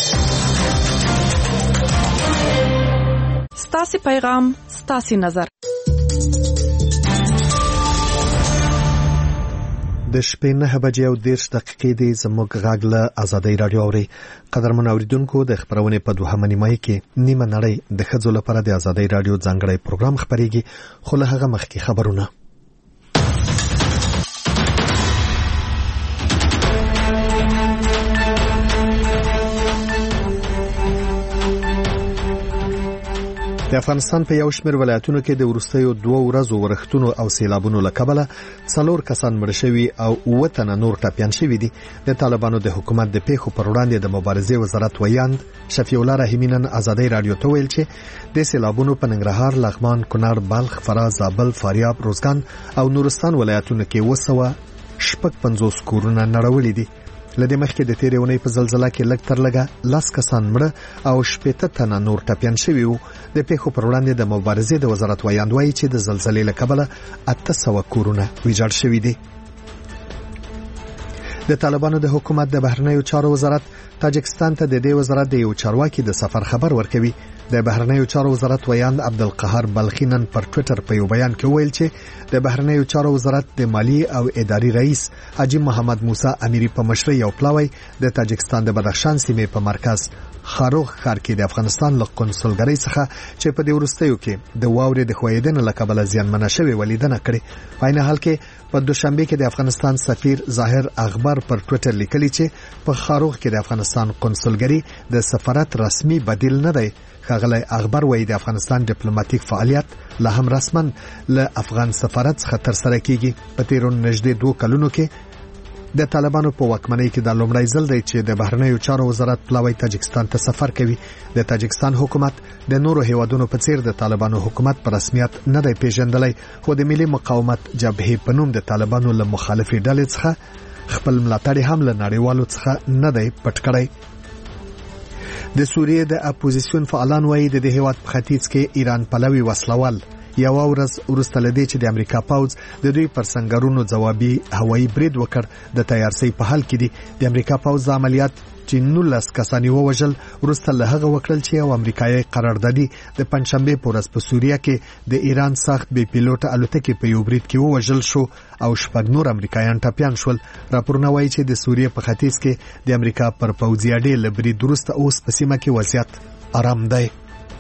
ستاسو پیغام، ستاسو نظر. د شپې 9:30 دی زموږ غږ له ازادي رادیو اوري. قدرمن اوریدونکو، د خبرونه په دوهمه نیمه کې نیمه نړۍ د ښځو لپاره د ازادي رادیو ځانګړی پروګرام خبريږي، خو له هغه مخکې خبرونه. د افغانستان په یو شمېر ولایتونو کې د وروستیو 2 ورځو ورښتونو او سیلابونو له کبله 4 کسان مړه شوي او 9 تنه نور ټپیان شوي دي. د طالبانو د حکومت د پیښو پر وړاندې د مبارزې وزارت ویاند شفیع الله رحیمی نن ازادي رادیو ته ویل چې د سیلابونو په ننګرهار، لغمان، کونړ، بلخ، فراه، زابل، فاریاب، روزګان او نورستان ولایتونو کې 250 کورونه نړولي دي. لدې مخکې د تیرې اونۍ په زلزلہ کې لږ تر لږه 10 کسان مړه او 80 تنه نور ټپیان شوي وو. د پیښو پر وړاندې د مبارزې د وزارت ویاند وایي چې د زلزلې له کبله 800 کورونه ویجاړ شوي دي. د طالبانو د حکومت د بهرنیو چارو وزارت تاجکستان ته د دې وزارت د یو چارواکي د سفر خبر ورکوي. د بهرنیو چارو وزارت ویاند عبدالقهار بلخی نن پر ټوئیټر په یو بیان کې ویل چې د بهرنیو چارو وزارت د مالی او اداري رئیس حاجی محمد موسی امیری په مشرۍ یو پلاوی د تاجکستان د بدخشان سیمې په مرکز خاروغ ښار کې د افغانستان له قونسلګرۍ څخه چې په دې وروستیو کې د واورې د ښویدنې له کبله زیانمنه شوې ولیدنه کړې. په عین حال کې په دوشنبه کې د افغانستان سفیر ظاهر اخبار پر ټوئیټر لیکلی چې په خاروغ کې د افغانستان قونسلګرۍ د سفارت رسمي بدیل نه دی. ښاغلی اخبار وایي د افغانستان ډیپلوماټیک فعالیت لا هم رسما له افغان سفارت څخه ترسره کیږي. په تیرو نږدې 2 کلونو کې د طالبانو په واکمنۍ کې د لومړی ځل دی چې د بهرنیو چارو وزارت پلاوی تاجکستان ته سفر کوي. د تاجکستان حکومت د نورو هیوادونو په څیر د طالبانو حکومت په رسمیت نه دی پیژندلی، خو د ملي مقاومت جبهې په نوم د طالبانو له مخالفې ډلې څخه خپل ملاتړ هم له نړیوالو څخه نه دی پټ کړی. د سوریې د اپوزیسیون فعالان وایي د هیواد په ختیځ کې ایران پلوي وسلوال یو ورځ وروسته لدې چې د امریکا پوځ د دوی پر سنگرونو ځوابي هوایي برید وکړ د تیارسۍ په حال کې دي. د امریکا پوځ عملیات چې 19 کسان ووژل وروسته له هغه وکړل چې یو امریکایي قراردادي د پنځشنبه په ورځ په سوریه کې د ایران سخت بې پیلوټه الوتکې په یو برید کې ووژل شو او 6 نور امریکایان ټپیان شول. راپورونه وایي چې د سوریې په ختیځ کې د امریکا پر پوځي اډې له برید وروسته اوس په سیمه کې وضعیت آرام دی.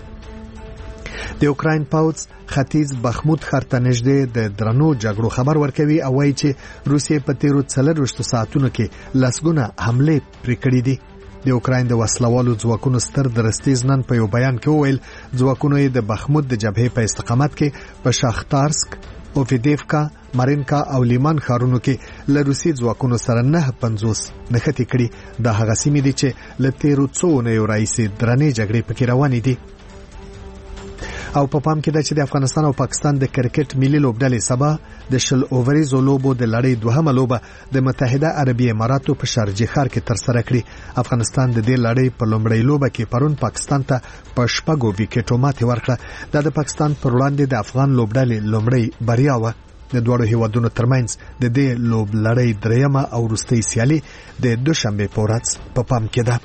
د اوکراین پوځ ختیځ بخموت ښار ته نږدې د درنو جګړو خبر ورکوي او وایي چې روسیې په تیرو 24 ساعتونو کې لسګونه حملې پرې کړې دي. د اوکراین د وسلوالو ځواکونو ستر درستیز نن په یو بیان کې وویل ځواکونو یې د بخموت د جبهې په استقامت کې په شاختارسک، اوفیدیفکا، مارینکا او لیمان ښارونو کې له روسي ځواکونو سره 950 نښتې کړي. دا هغه سیمې دي چې له تیرو څو اونیو راهیسې درنې جګړې پکې روانې دي. او په پام کې ده چې د افغانستان او پاکستان د کرکټ ملي لوبډلې سبا د 10 اووريزو لوبو د لړۍ دوهمه لوبه د متحده عربي اماراتو په شارجه ښار کې ترسره کړې. افغانستان د دې لړۍ په لومړۍ لوبه کې پرون پاکستان ته په 6 وکټو ماتې ورکړه. دا د پاکستان پر وړاندې د افغان لوبډلې لومړۍ بریا و. د دوړو هیوادونو ترمنځ د دې لوب لړۍ دریمه او وروستۍ سیالي د دوشنبه په ورځ په پام کې ده.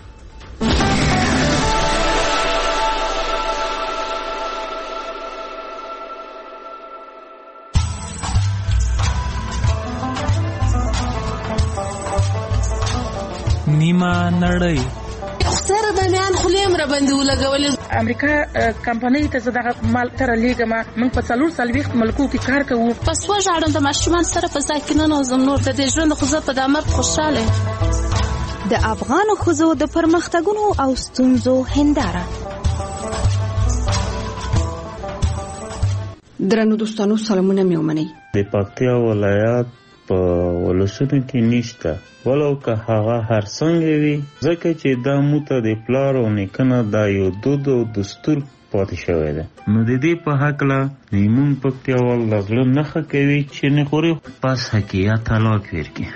نیمه نړۍ سره د میان خلیم را باندې ولګولې. امریکا کمپنۍ ته زه دغه مال تر لیږم. موږ په 440 ملکو کې کار کوو. پس وژاړم د ماشومان سره په ځای کې نه نوزم نور د دې ژوند خو زه په دامر خوشاله. د افغانو ښځو د پرمختګونو او ستونزو هنداره. درنو دوستانو سلامونه مې ومنئ. د پکتیا ولایت په ولسونو کې نشته ولو که هغه هر څنګه وي ځکه چې دا موته د پلار او نیکه دا یو دود او دستور پاتې شوی دی. نو د دې په هکله زموږ پکتیاوال د زړه نښه کوي چې نه خوري پس حقیقت طلاق ورکړي.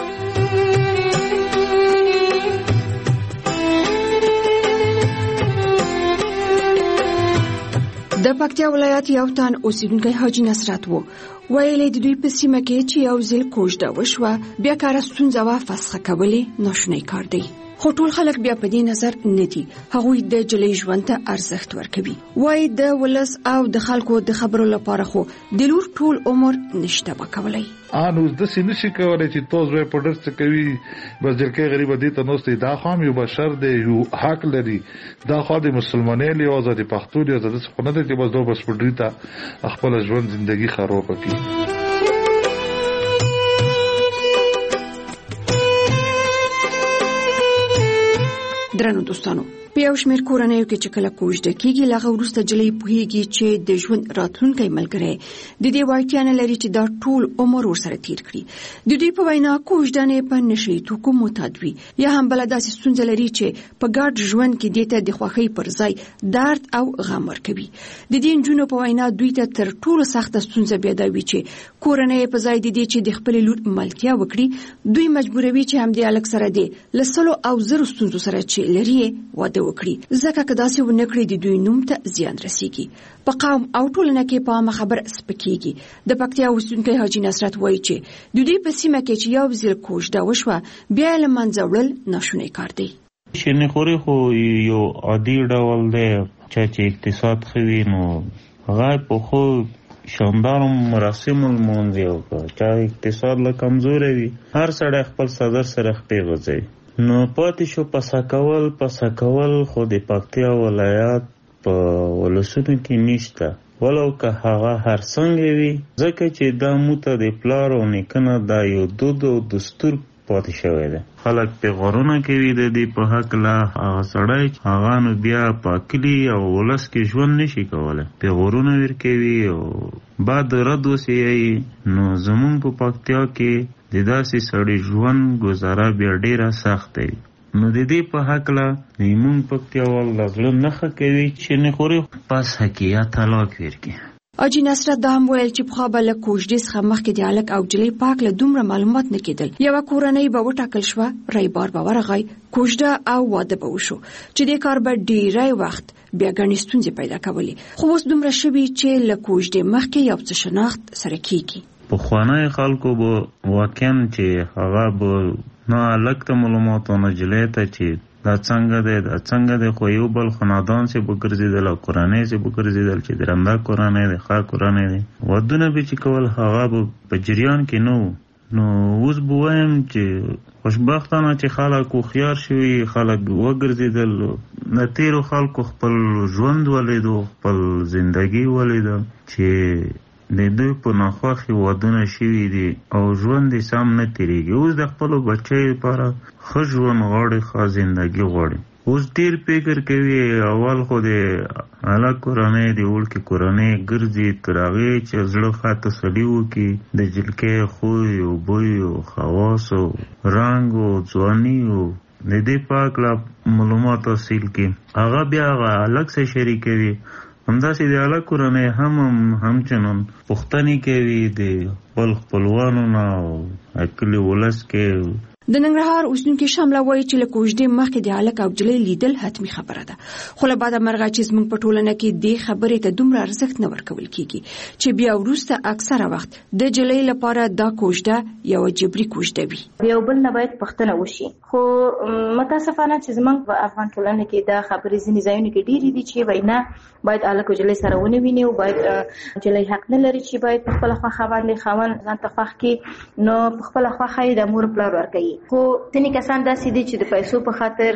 د پکتیا ولایت یو تن اوسیدونکی حاجی نصرت وو ویلي د دوی په سیمه کې چې یو ځل کوژده وشوه بیا کار ستونزه وا فسخه کولې ناشونی کار دی. خو ټول خلک بیا په دې نظر نه دي. هغوی د جلې ژوند ته ارزښت ورکوي. وایي د ولس او د خلکو د خبرو لپاره خو د لور ټول عمر نشته وکولای. انو د سینې شي کولای چې توز وې په ډرڅ کوي بس ځکه غریب دي ته نوستي دا خام یو بشر دی یو حق لري. دا خو د مسلمانۍ له آزادي پښتو دی آزاد څخه نه دی چې بس دوه بس پډری ته خپل ژوند ژوندۍ خراب کړي. درنو دوستانو په یو شمېر کورنیو کې چې کله کوژده کېږي له هغه وروسته جلۍ پوهېږي چې د ژوند راتلونکی ملګری د دې وړتیا نه لري چې دا ټول عمر ورسره تیر کړي. د دوی په وینا کوژدنې په نشهیي توکو معتاد وي یا هم بله داسې ستونزه لري چې په ګډ ژوند کې دې ته د خوښۍ پر ځای درد او غم ورکوي. د دې نجونو په وینا دوی ته تر ټولو سخته ستونزه بیا دا وي چې کورنۍ په ځای د دې چې د خپلې لور ملتیا وکړي دوی مجبوروي چې همدې هلک سره د لسلو او زرو ستونزو سره چې لري واده وکړي ځکه که داسې ونه کړي د دوی نوم ته زیان رسیږي. په قوم او ټولنه کې په عامه خبر سپکېږي. د پکتیا اوسیدونکی حاجي نصرت وایي چې د دوی په سیمه کې چې یو ځل کوژده وشوه بیا یې له منځه وړل ناشونی کار دی. شینخوري خو یو عادي ډول دی چې اقتصاد ښه وي نو هغه په خو شاندار مراسم المنځ یو چې اقتصاد له کمزوری وي هر سړی خپل صدر سره خپې غځوي. نو پاتې شو پسه کول خو د پکتیا ولایت په ولسونو کې نشته ولو که هغه هر څنګه وي ځکه چې دا موته د پلار او نیکه دا یو دود او دستور پاتې شوی دی. خلک په غرونه کوي د دې په هکله هغه سړی هغه نو بیا په کلي او ولس کې ژوند نشي کولی په غرونه ورکوي او بعد رد وسیږي. نو زمونږ په پکتیا کې د داسې سړي ژوند گزاره بیا ډیره سخت دی. نو د دې په هکله زمونږ پکتیاوال د زړه نښه کوي چې نه خوري پس حقیقت طلاق ورکړي. حاجي نصرت دا هم ویل چې پخوا به له کوژدې څخه مخکې د هلک او جلۍ په هکله دومره معلومات نه کېدل. یوه کورنۍ به وټاکل شوه رایبار به ورغی کوژده او واده به وشو چې دې کار به ډیری وخت بیا ګڼې ستونزې پیدا کولې. خو اوس دومره شوي چې له کوژدې مخکې یو څه شناخت سره کېږي. پخوانی خلکو به واقعا چې هغه به نه هلک ته معلومات او نه جلۍ ته چې دا څنګه دی خو یو بل خاندان سې به ګرځېدل او کورنۍ سې به ګرځېدل چې د رنده کورنۍ دی ښه کورنۍ دی ودونه به چې کول هغه به په جریان کې نه و. نو اوس به وایم چې خوشبختانه چې خلک هوښیار شوي خلک وګرځېدل د تېرو خلکو خپل ژوند ولیدو خپل زندګي ولیده چې د دوی په ناخوښې ودونه شوي دي او ژوند یې سم نه تېرېږي. اوس د خپلو بچیو لپاره ښه ژوند غواړي ښه زندګي غواړي. اوس ډېر فکر کوي اول خو د هلک کورنۍ د وړکې کورنۍ ګرځي تر هغې چې زړه ښه تسلي وکړي د جلکۍ خوی او بوی او خواص او رنګ او ځواني او د دې په هکله معلومات حاصل کړي. هغه بیا هغه هلک سره شریکوي. همداسې د هلک کورنۍ همچنان پوښتنې کوي د خپل خپلوانو نه او کلي ولس کې. د ننګرهار اوسیدونکي شامله وایي چې له کوژدې مخکې د هلک او جلۍ لیدل حتمي خبره ده. خو له باده مرغه چې زموږ په ټولنه کې دې خبرې ته دومره ارزښت نه ورکول کېږي چې بیا وروسته اکثره وخت د جلۍ لپاره دا کوژده یوه جبري کوژده وي. یو بل نه باید پوښتنه وشي. خو متاسفانه چې زموږ په افغان ټولنه کې دا خبرې ځینې ځایونو کې ډېرې دي چې وایي نه باید هلک او جلۍ سره ونه ویني او باید جلۍ حق نه لري چې باید په خپله خوښه باندې خاوند ځان ته خوښ کړي نو په خپله خوښه یې د مور پلار ورکوي. کیږي. خو ځینې کسان داسې دي چې د پیسو په خاطر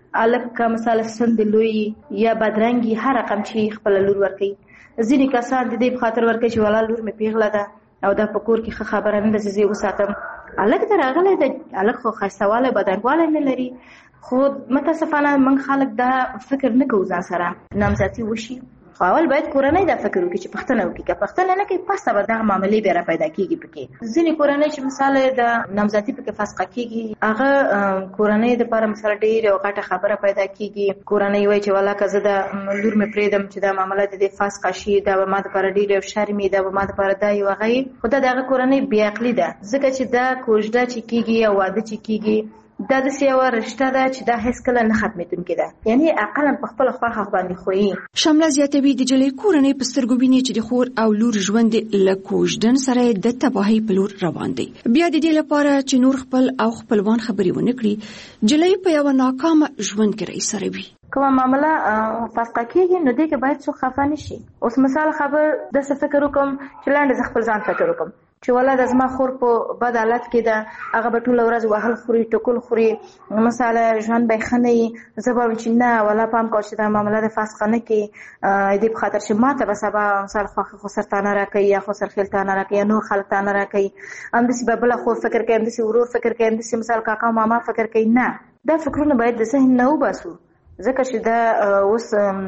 الک مثلا سند لوی یا بدرنګي هر رقم چې خپل لور ورکي. ځینې کسان د دې په خاطر ورکي چې ولا لور مې پیغله ده او دا په کور کې خبره نه ده چې وساتم. الک دراغله د الک خو خاصواله بدنګواله نه لري. خو متاسفانه من خلک دا فکر نه کوي ځان سره نامزدي وشي. خو اول باید کورنۍ دا فکر وکړي چې پښتنه وکړي، که پښتنه نه کوي پس به دغه معاملې بیا را پیدا کیږي. پکې ځینې کورنۍ چې مثال د نامزدي پکې فسخه کیږي، هغه کورنۍ د لپاره مثال ډېر یو غټه خبره پیدا کیږي. کورنۍ وایي چې والا که زه د لور مې پرېږدم چې دا معامله د دې فسخه شي، دا به ما دپاره ډېر یو شرم وي، دا به ما دپاره دا یو هغه وي. خو دا د هغه کورنۍ بې عقلي ده، ځکه چې دا کوژده چې کیږي او واده چې کیږي دا د سیاوه رشته ده چې دا هیڅ کله نه ختمېدونکې ده، یعنی عقلا په خپل خواخ باندې خوې. شمله زیاتوي د جلۍ کورنۍ په سترګو ویني چې د خور او لور ژوند له کوژدن سره د تباهۍ په لور روان دی. بیا د دې لپاره چې نور خپل او خپلوان خبرې ونه کړي، جلۍ په یو ناکامه ژوند کې رایسروي. کومه معامله فسخه کیږي نو دې کې باید څوک خفه نشي. اوس مثال خبر داسې فکر وکم چې لاندې زه خپل ځان فکر وکم چې ولا د زما خور په بد حالت کې ده، هغه به ټوله ورځ وهل خوري ټکول خوري، مثلا ژوند به ښه نه وي. زه به وایم چې نه ولا پام کوه چې دا معامله د فسخه نه کړي، دې په خاطر چې ما ته به سبا مثال خواښه خسر تانه راکوي یا خسر خیل تانه راکوي یا نور خلک تانه راکوي. همداسې به بله خور فکر کوي، همداسې ورور فکر کوي، همداسې مثال کاکا ماما فکر کوي. نه، دا فکرونه باید د ذهن نه وباسو، ځکه چې دا اوس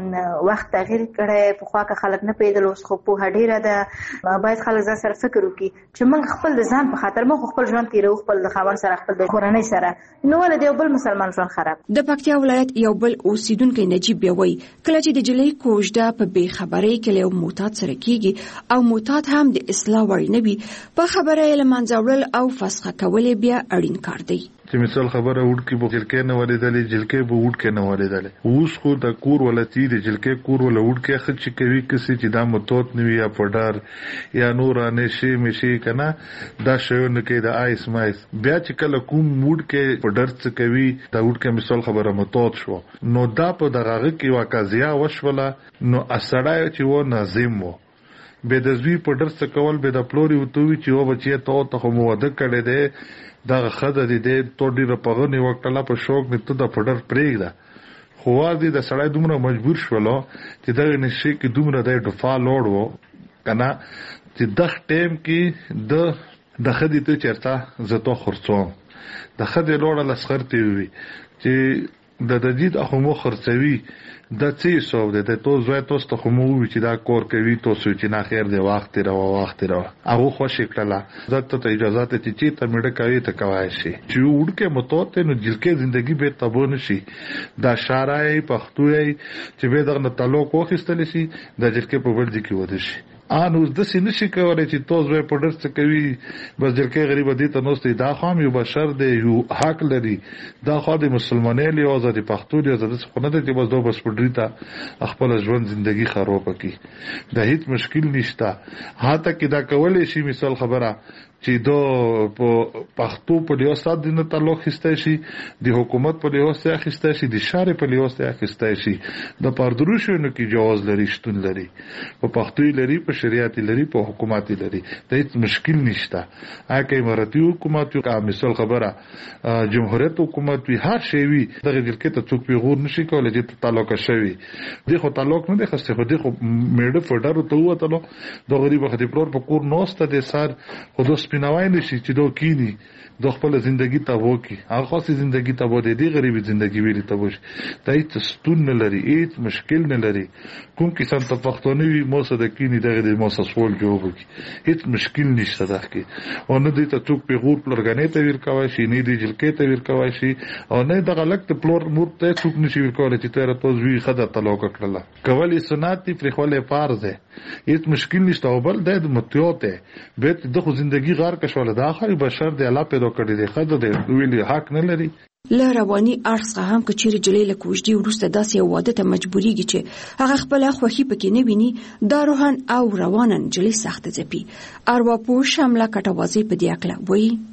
وخت تغییر کړی. پخوا که خلک نه پوهېدل، اوس خو پوهه ډېره ده. باید خلک ځان سره فکر وکړي چې موږ خپل د ځان په خاطر موږ خپل ژوند تېروو، خپل د خاوند سره، خپل د کورنۍ سره، نو ولې د یو بل مسلمان ژوند خراب. د پکتیا ولایت یو بل اوسیدونکی نجیب بیا وایي کله چې د جلۍ کوژده په بې خبرۍ کې له یو معتاد سره کیږي او معتاد هم د اصلاح وړ نه وي، په خبره یې له منځه وړل او فسخه کول یې بیا اړین کار دی. چې مثال خبره وډکی به جلکې نه ولیدلې، جلکې به وډکې نه ولیدلې. اوس خو د کور ولتی د جلکې کور ول وډکې خچ کوي کسي چې دا متوت نوي یا پډار یا نور نشي مشي کنه دا شونه کې د آیس مایس. بیا چې کله کوم وډکې پډر څه کوي دا وډکې مثال خبره متوت شو، نو دا په دغه کې واقعیا وشوله. نو اسړای چې و ناظم وو به د زوی پډر څه کول به د پلوري وتوي چې و بچي ته مو وده کړي دی دا خدای دې تو ډیره پغنی وکړه په شوق نه ته د پډر پرېږده. خو واځي د سړی دومره مجبور شولو چې دا نشي کې دومره د دفاع لوړ وو کنه چې د ټیم کې د خدای ته چرته زته خرڅوم د خدای لوړ لسخرتي وي چې د دجید اخمو خرڅوي د څه سو د تو زوی تاسو ته خمو وی چې دا کور کوي تاسو چې نه خیر دی وخت را هغه خوشی کړه زته ته اجازه ته چې ته مړه کوي ته کوي شي چې وډکه متوته نو جلکه ژوندۍ به تبو نشي. دا شارای پښتوي چې به دغه تعلق وخستل شي د جلکه په ورځ کې ود شي. ان اوس د سینې شي کولای چې تاسو به پډر څه کوي بس جلکه غریب دي ته نوستي دا خام یو بشر دی یو حق لري. دا خو د مسلمانانو له آزادي پښتو دی آزادي څخه نه دی بس دوه بس پډری ته خپل ژوند ژوندۍ خراب کړي. دا هیڅ مشکل نشته. هاته کې دا کولای شي مثال خبره چې دو په پښتو په لیو سات دینه تعلق خسته شي، د حکومت په لیو سره خسته شي، د شارع په لیو سره خسته شي. د پردروشونو کې جواز لري، شتون لري، په پښتو لري، په شریعت لري، په حکومت لري. دا هیڅ مشکل نشته. هغه اماراتي حکومت او مثال خبره جمهوریت حکومت وی هر شی وی دغه جلکې ته څوک پیغور نشي کولای چې تعلق شوی. دغه تعلق نه دی خسته، خو دغه میډه فډر ته وته د غریب خدي پلور په کور نوسته د سر خو سپیناوای نشي چې دو کینی د خپل ژوندۍ ته وکی هغه خاصه ژوندۍ ته بده دی غریبي ژوندۍ ویلې ته وش دای ته ستون نه لري هیڅ مشکل نه لري. کوم کسان ته پښتوني وي موسه د کینی دغه د موسه سوال جواب کی هیڅ مشکل نشته ده کې او نه دي ته څوک پیغور پلورګنې ته ور کوي شي نه دی جلکې ته ور کوي شي او نه دغه لکه پلور مور ته څوک نشي ور کولای چې تیر ته وی خدای تعلق کړله کولی سنت په خپل فرض ده هیڅ مشکل نشته. او بل د متیوته به د خو ژوندۍ غار کښول د اخر بشر د الله پیدا کړی دی خدای د ویلي حق نه لري. له رواني ارڅ هم کچېر جلې له کوژدي ورسته داسې یو واده ته مجبوريږي چې هغه خپل خوخي پکې نه ویني دا روحان او روانن جلې سخت ځپي. ارواپوه شمله کټوازي په دی اکله وایي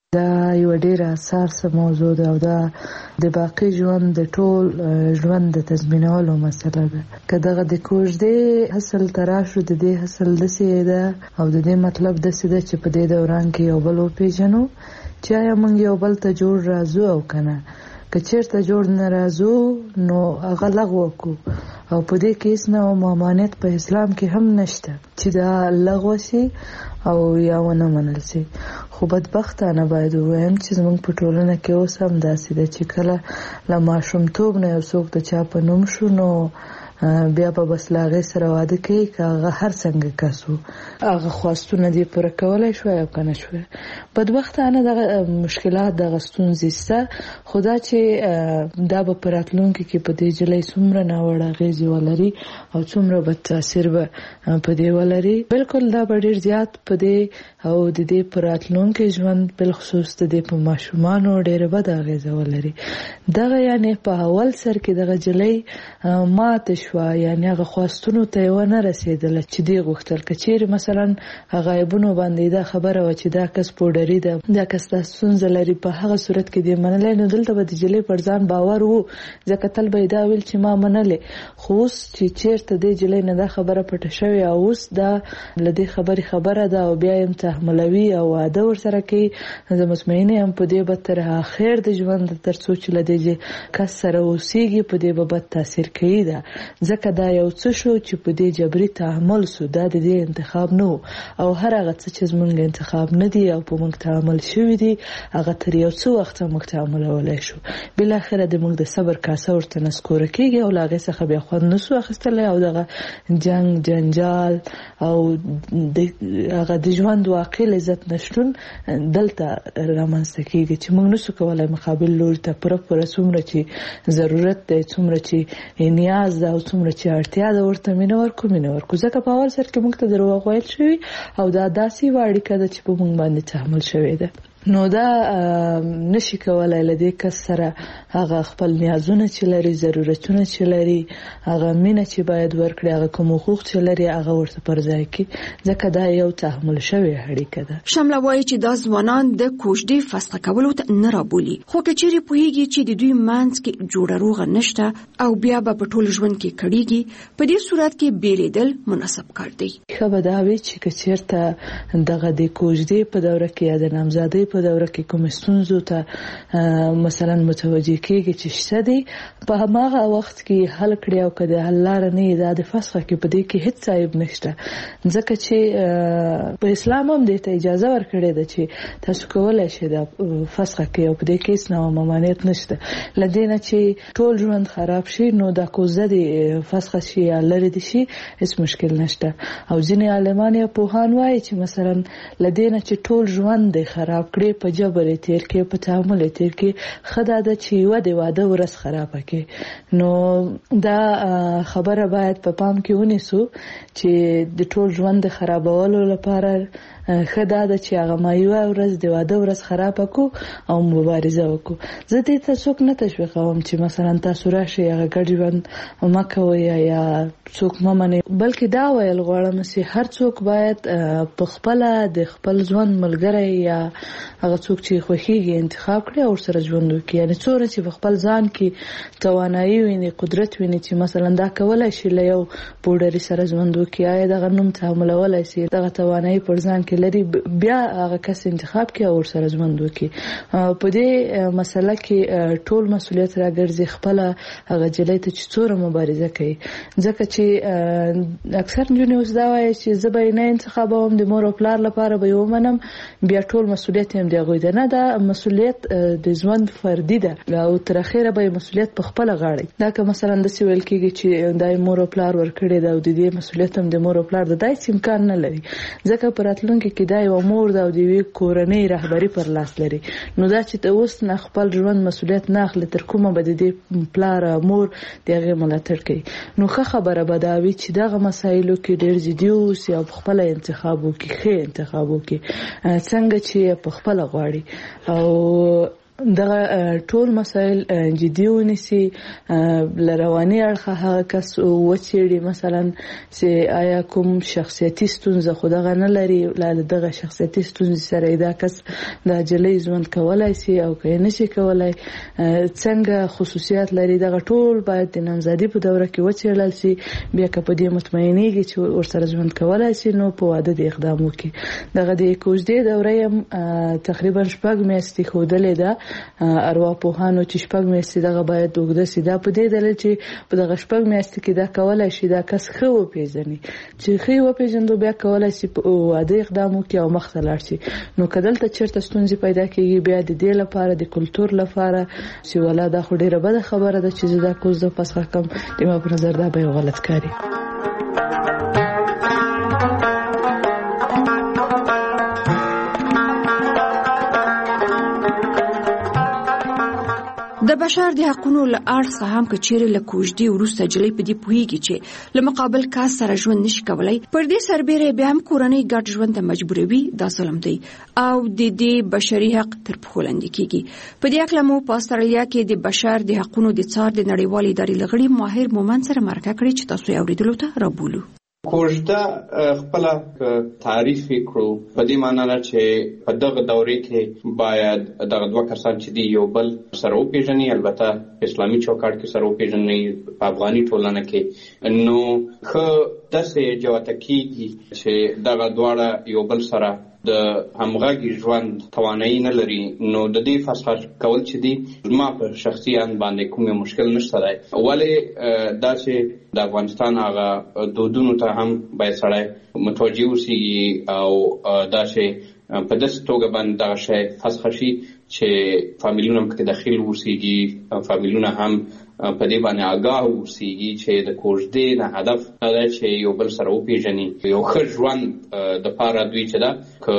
دا یو ډیره اساسه موضوع ده او دا د باقی ژوند د ټول ژوند د تضمینولو مسله ده. که دغه د کوژدې حاصل تراشو د دې حاصل دسې ده او د دې مطلب دسې ده چې په دې دوران کې یو بل وپېژنو چې آیا موږ یو بل ته جوړ راځو او کنه. که چیرته جوړ نه راځو نو هغه لغوه کو او په دې کې هیڅ نه ممانعت په اسلام کې هم نشته چې دا لغوه شي او یا ونه منل شي. خو بدبختانه باید ووایم چې زموږ په ټولنه کې اوس هم داسې ده چې کله له ماشومتوب نه یو څوک د چا په نوم شو نو بیا په بس له هغې سره واده کوي که هغه هر څنګه کس و هغه خواستونه دې پوره کولی شوی او که نه شوی. بدبختانه دغه مشکلات دغه ستونزې شته خو دا چې دا به په راتلونکي کې په دې نجلۍ څومره ناوړه اغېزې ولري او څومره بد تاثیر به په دې ولري. بلکل دا به ډېر زیات په دې او د دې په راتلونکي ژوند بالخصوص د دې په ماشومانو ډېره بده اغېزه ولري. دغه یعنې په اول سر کې دغه نجلۍ ماته شوه یعنې هغه خواستونو ته یې ونه رسېدله چې دې غوښتل. که چیرې مثلا هغه عیبونو باندې دا خبره وه چې دا کس پوډري ده دا کس دا ستونزه لري په هغه صورت کې دې منلی نو دلته به د نجلۍ پر ځان باور و ځکه تل به یې دا ویل چې ما منلې. خو اوس چې چیرته دې نجلۍ نه دا خبره پټه شوې او اوس دا له دې خبرې خبره ده او بیا یې تحملوي او واده ورسره کوي زه مطمئنه یم په دې به تر اخر د ژوند تر څو چې له دې کس سره اوسېږي په دې به بد تاثیر کوي. ده ځکه دا یو څه شو چې په دې جبري تحمل سو دا د دې انتخاب نه او هر هغه څه چې زموږ انتخاب نه دی او په موږ تعامل شوی دی هغه تر یو څه وخت موږ تعاملولای شو. بل اخره د موږ د صبر کاسه ورته نسکوره کیږي او لاغه څخه بیا خو نسو اخیستل او دغه جنجال او هغه د ژوند واقع لذت نشټون دلته رامنځته کیږي چې موږ نسو کولای مقابل لور ته پوره څومره چې ضرورت دی څومره چې نیاز ده او څومره چې اړتیا ده ورته مینه ورکو ځکه په اول سر کې موږ ته دروغ ویل شوي او دا داسې اړیکه ده چې په موږ باندې تحمل شوې ده. نو دا نشي کولای له دې کس سره هغه خپل نیازونه چې لري ضرورتونه چې لري هغه مینه چې باید ورکړي هغه کوم حقوق چې لري هغه ورته پر ځای کړي ځکه دا یو تحمل شوی اړیکه ده. شمله وایي چې دا ځوانان د کوژدې فسخ کولو ته نه رابولي خو که چیرې پوهیږي چې د دوی منځ کې جوړه روغه نشته او بیا به په ټول ژوند کې کړيږي په دې صورت کې بیلیدل مناسب کار دی. ښه به دا وي چې که چیرته دغه د کوژدې په دوره کې یا د نامزادۍ په دوره کې کوم ستونزو ته مثلا متوجه کېږي چې شته دي په هغه وخت کې حل کړي او کله حل لار نه دا د فسخه کې په دې کې هیڅ عیب نشته ځکه چې په اسلام هم دې ته اجازه ورکړې ده چې تاسو کولای شئ د فسخه کې او په دې کې هیڅ نه ممانعت نشته. لدینه چې ټول ژوند خراب شي نو دا کوزه د فسخه شي یا لري دي شي هیڅ مشکل نشته او ځینې عالمان یا پوهان وایي چې مثلا لدینه چې ټول ژوند خراب کړي په جبر تیر کې په تعامل تیر کې خدای د چې واده ورس خراب کړي نو دا خبره باید په پام کې ونیسو چې د ټول ژوند خرابولو لپاره خدای د چې هغه مایوه ورځ د واده ورځ خراب کو او مبارزه وکړو. زه دې ته څوک نه تشویقوم چې مثلا تاسو راشي هغه ګډ ژوند مکوئ یا څوک ممنه بلکې دا ویل غواړم چې هر څوک باید په خپل د خپل ژوند ملګری یا هغه څوک چې خوښیږي انتخاب کړي او سره ژوند وکړي یعنی څوره چې په خپل ځان کې توانایي ویني قدرت ویني چې مثلا دا کولای شي له یو پوډري سره ژوند وکړي یا دا غنوم تعاملولای شي دا توانایي پر ځان کې لري بیا هغه کس انتخاب کړي او سره ژوند وکړي. په دې مسله کې ټول مسؤلیت راګرځي خپل هغه جلې ته چې څوره مبارزه کوي ځکه چې اکثر نجونې اوس دا وایي چې زه به نه انتخابوم د مور او پلار لپاره به یو منم بیا ټول مسؤلیت هم دی غوډه نه دا مسؤلیت د ژوند فردي ده او تر اخره به مسؤلیت په خپل غاړه دا که مثلا د سیول کېږي چې دای مور او پلار ورکړي دا او د دې مسؤلیت هم د مور او پلار د دای امکان نه لري ځکه پراتلونکو کې دا یو مور دا د وی کورنۍ رهبری پر لاس لري نو دا چې اوس نه خپل ژوند مسؤلیت نه اخلي تر کومه به د پلار مور دغه ملاتړ کوي نو ښه خبره به دا وي چې دغه مسایلو کې ډېر جدي اوسي او خپل انتخاب وکړي څنګه چې په خپل غواړي او دغه ټول مسایل جدي ونیسي، لرواني اړخه هغه کس وڅېړي مثلا چې آیا کوم شخصیتي ستونزه خو دغه نه لري، دغه شخصیتي ستونزې سره دا کس د جلۍ ژوند کولای شي او که نشي کولای، څنګه خصوصیات لري، دغه ټول باید د نامزادي په دوره کې وڅېړل شي. بیا که په دې مطمئنېږي چې ورسره ژوند کولای شي نو په واده د اقدام وکړي. دغه د کوژدې دوره یې تقریبا 6 میاشتې ښودلې ده ارواپوهانو چې 6 میاشتې دغه باید اوږده شي. دا په دې دلیل چې په دغه 6 میاشتې کې دا کولای شي دا کس ښه وپېژني، چې ښه وپېژندو بیا کولای شي په واده اقدام وکړي او مخته لاړ شي. نو که دلته چېرته ستونزې پیدا کېږي بیا د دې لپاره د کلتور لپاره چې ولا دا خو ډېره بده خبره ده چې زه دا کوژده فسخه کړم، د ما په نظر دا به یو غلط کاري. د بشر د حقوقو له اړخه هم که چیرې له کوژدې وروسته جلۍ په دې پوهیږي چې له مقابل کس سره ژوند نشي کولای، پر دې سربېره بیا هم کورنۍ ګډ ژوند ته مجبوروي، دا ظلم دی او د دې بشري حق تر پښو لاندې کیږي. په دې اړه مو په استرالیا کې د بشر د حقوقو د څار د نړیوالې ادارې لغړي ماهر مومن سره مرکه کړې چې تاسو یې اوریدلو ته رابولو. کوژده خپل تعریف کړو په دې معنی نه چې په دغه دورې کې باید دغه دوه کسان چې دی یو بل سره وپېژني، البته اسلامي چوکاټ کې سره وپېژني، په افغاني ټولنه کې نو ښه داسې جوته کېږي چې دغه دواړه یو بل سره د همغږي ژوند توانایي نه لري. نو د دې فسخه کول چې دی ما په شخصي ان باندې کوم مشکل نشته دی، ولې دا چې د افغانستان هغه دودونو ته هم باید سړی متوجه اوسېږي او دا چې په داسې توګه باندې دغه شی فسخه شي چې فامیلونه هم پکې داخل اوسېږي، فامیلونه هم په دې باندې آګاه اوسېږي چې د کوژدې نه هدف دا دی چې یو بل سره وپېژني، یو ښه ژوند دپاره دوی چې ده که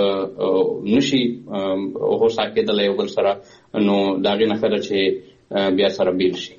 نشي هوسا کېدلی یو بل سره نو د هغې نښه ده چې بیا سره بیل شي.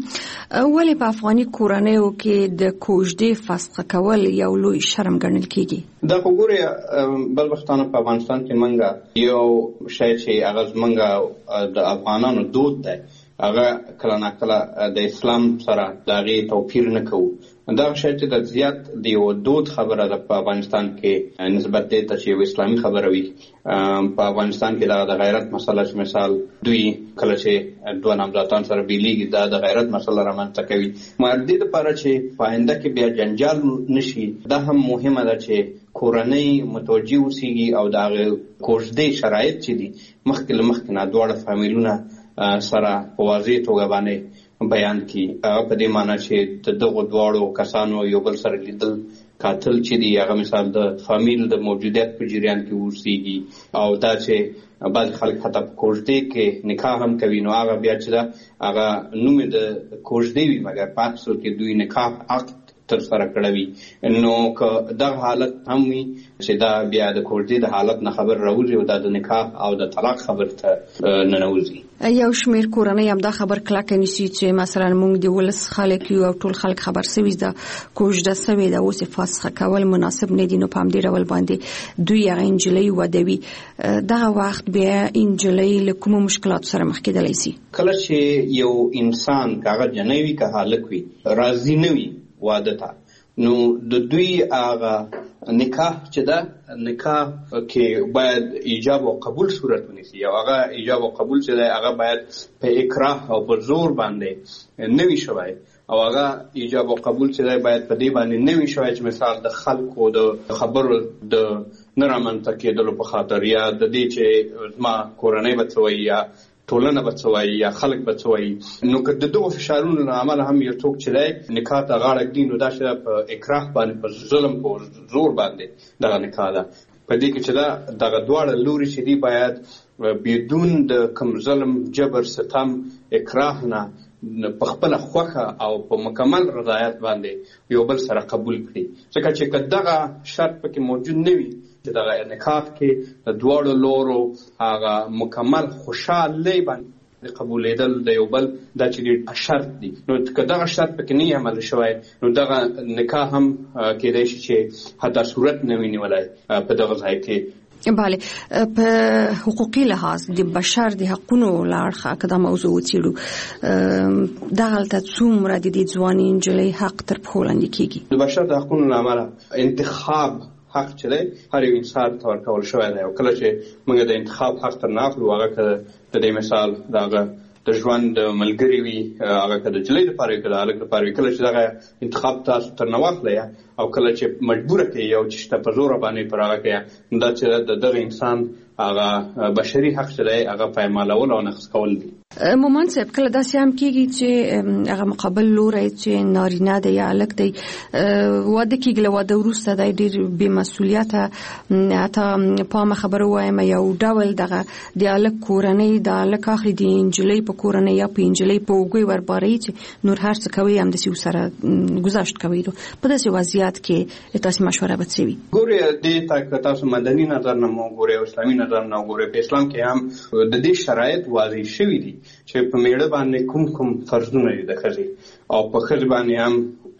ولې په افغاني کورنیو کې د کوژدې فسخه کول یو لوی شرم ګڼل کېږي؟ دا خو ګورې بل وختانه په افغانستان کې منګه یو شی چې هغه زمونږ د افغانانو دود دی، هغه کله ناکله د اسلام سره د هغې توپیر نه کوو. دغه شی چې د زیات د یو دود خبره ده په افغانستان کې نسبت دې ته چې یو اسلامي خبره وي. په افغانستان کې د غیرت مسله چې مثال دوی کله چې دوه نامزادان سره بیلیږي دا د غیرت مسله رامنځته کوي. مګر دې دپاره چې په آینده کې بیا جنجال نشي دا هم مهمه ده چې کورنۍ متوجه اوسېږي او د هغې کوژدې شرایط چې دي مخکې له مخکې نه دواړه فامیلونه سره په واضح توګه باندې بیان کی. په دې معنی چې د دغو دواړو کسانو یو بل سره لیدل قاتل چې دی هغه مثال د فامیل د موجودیت په جریان کې اوسېږي او دا چې بعض خلک حتی په کوژدې کې نکاح هم کوي نو هغه بیا چې ده هغه نوم یې د کوژدې وي مګر په اصل کې دوی نکاح عقد تر سره کړوي. نو که دغه حالت هم وي چې دا بیا د کوژدې د حالت نه خبر راوځي او دا د نکاح او د طلاق خبر ته ننوځي. یو شمیر کورنۍ هم دا خبر کلکه نیسي چې مثلا موږ د ولس خلک یو او ټول خلک خبر سوي ده کوژده سوي ده اوس فسخه کول مناسب نه دي، نو په همدې ډول باندې دوی هغه نجلۍ ودوي. دغه وخت بیا نجلۍ له کومو مشکلاتو سره مخ کېدلی شي؟ کله چې یو انسان که هغه جنۍ وي که هلک وي راضي نه وي واده ته نو د دوی هغه نکاح چې ده نکاح کې باید ایجاب او قبول صورت ونیسي او هغه ایجاب او قبول چې ده هغه باید په اکراه او په زور باندې نه وي شوی او هغه ایجاب او قبول چې ده باید په دې باندې نه وي شوی چې مثال د خلکو د خبرو د نه رامنځته کېدلو په خاطر یا د دې چې زما کورنۍ به څه وایي یا ټولنه به څه وایي یا خلک به څه وایي. نو که د دغو فشارونو له امله هم یو څوک چې دی نکاح ته غاړه ږدي نو دا چې په اکراه باندې په ظلم په زور باندې دغه نکاح ده. په دې کې چې دغه دواړه لوري چې دي باید بدون د کوم ظلم جبر ستم اکراه نه په خپله خوښه او په مکمل رضایت باندې یو بل سره قبول کړي. ځکه چې که دغه شرط پکې موجود نه وي چې دغه نکاح کې د دواړو لورو هغه مکمل خوشحالۍ باندې قبولېدل د یو بل دا چې شرط دي نو که دغه شرط پکې نه عمل شوی نو دغه نکاح هم کېدای شي چې حتی صورت نه وي نیولی په دغه ځای کې. بله په حقوقي لحاظ د بشر د حقونو لارخه کدا موضوع وڅېړو دغلته څومره د ځواني نجلۍ حق تر پښو لاندې کیږي. د بشر د حقونو لامل انتخاب حق چې دی هر یو انسان ته ورکول شوی دی او کله چې موږ د انتخاب حق تر نه اخلو هغه که د دې مثال دغه د ژوند ملګری وي هغه که د نجلۍ دپاره وي که د هلک دپاره وي کله چې دغه انتخاب تاسو تر نه واخلئ او کله چې مجبوره کوي او چې شته په زوره باندې پر هغه کوي نو دا چې د دغه انسان هغه بشري حق چې دی هغه پایمالول او نقض کول دي. مومن صاحب کله داسې هم کېږي چې هغه مقابل لوری چې نارینه دی یا هلک دی واده کېږي له واده وروسته دی ډېر بې مسؤلیته حتی پامه خبره ووایم یو ډول دغه د هلک کورنۍ د هلک اخلي د نجلۍ په کورنۍ یا په نجلۍ په اوږو یې ورباروي چې نور هر څه کوي همداسې ورسره ګذشت کوي. په داسې وضعیت کې تاسې مشوره به څه وي؟ ګورې دې ته که تاسو مدني نظر نه مو ګورئ او اسلامي نظر نه وګورئ په اسلام کې هم د دې شرایط واضح شوي دي چې په میړه باندې کوم فرضونه دي د ښځې او په ښځې باندې هم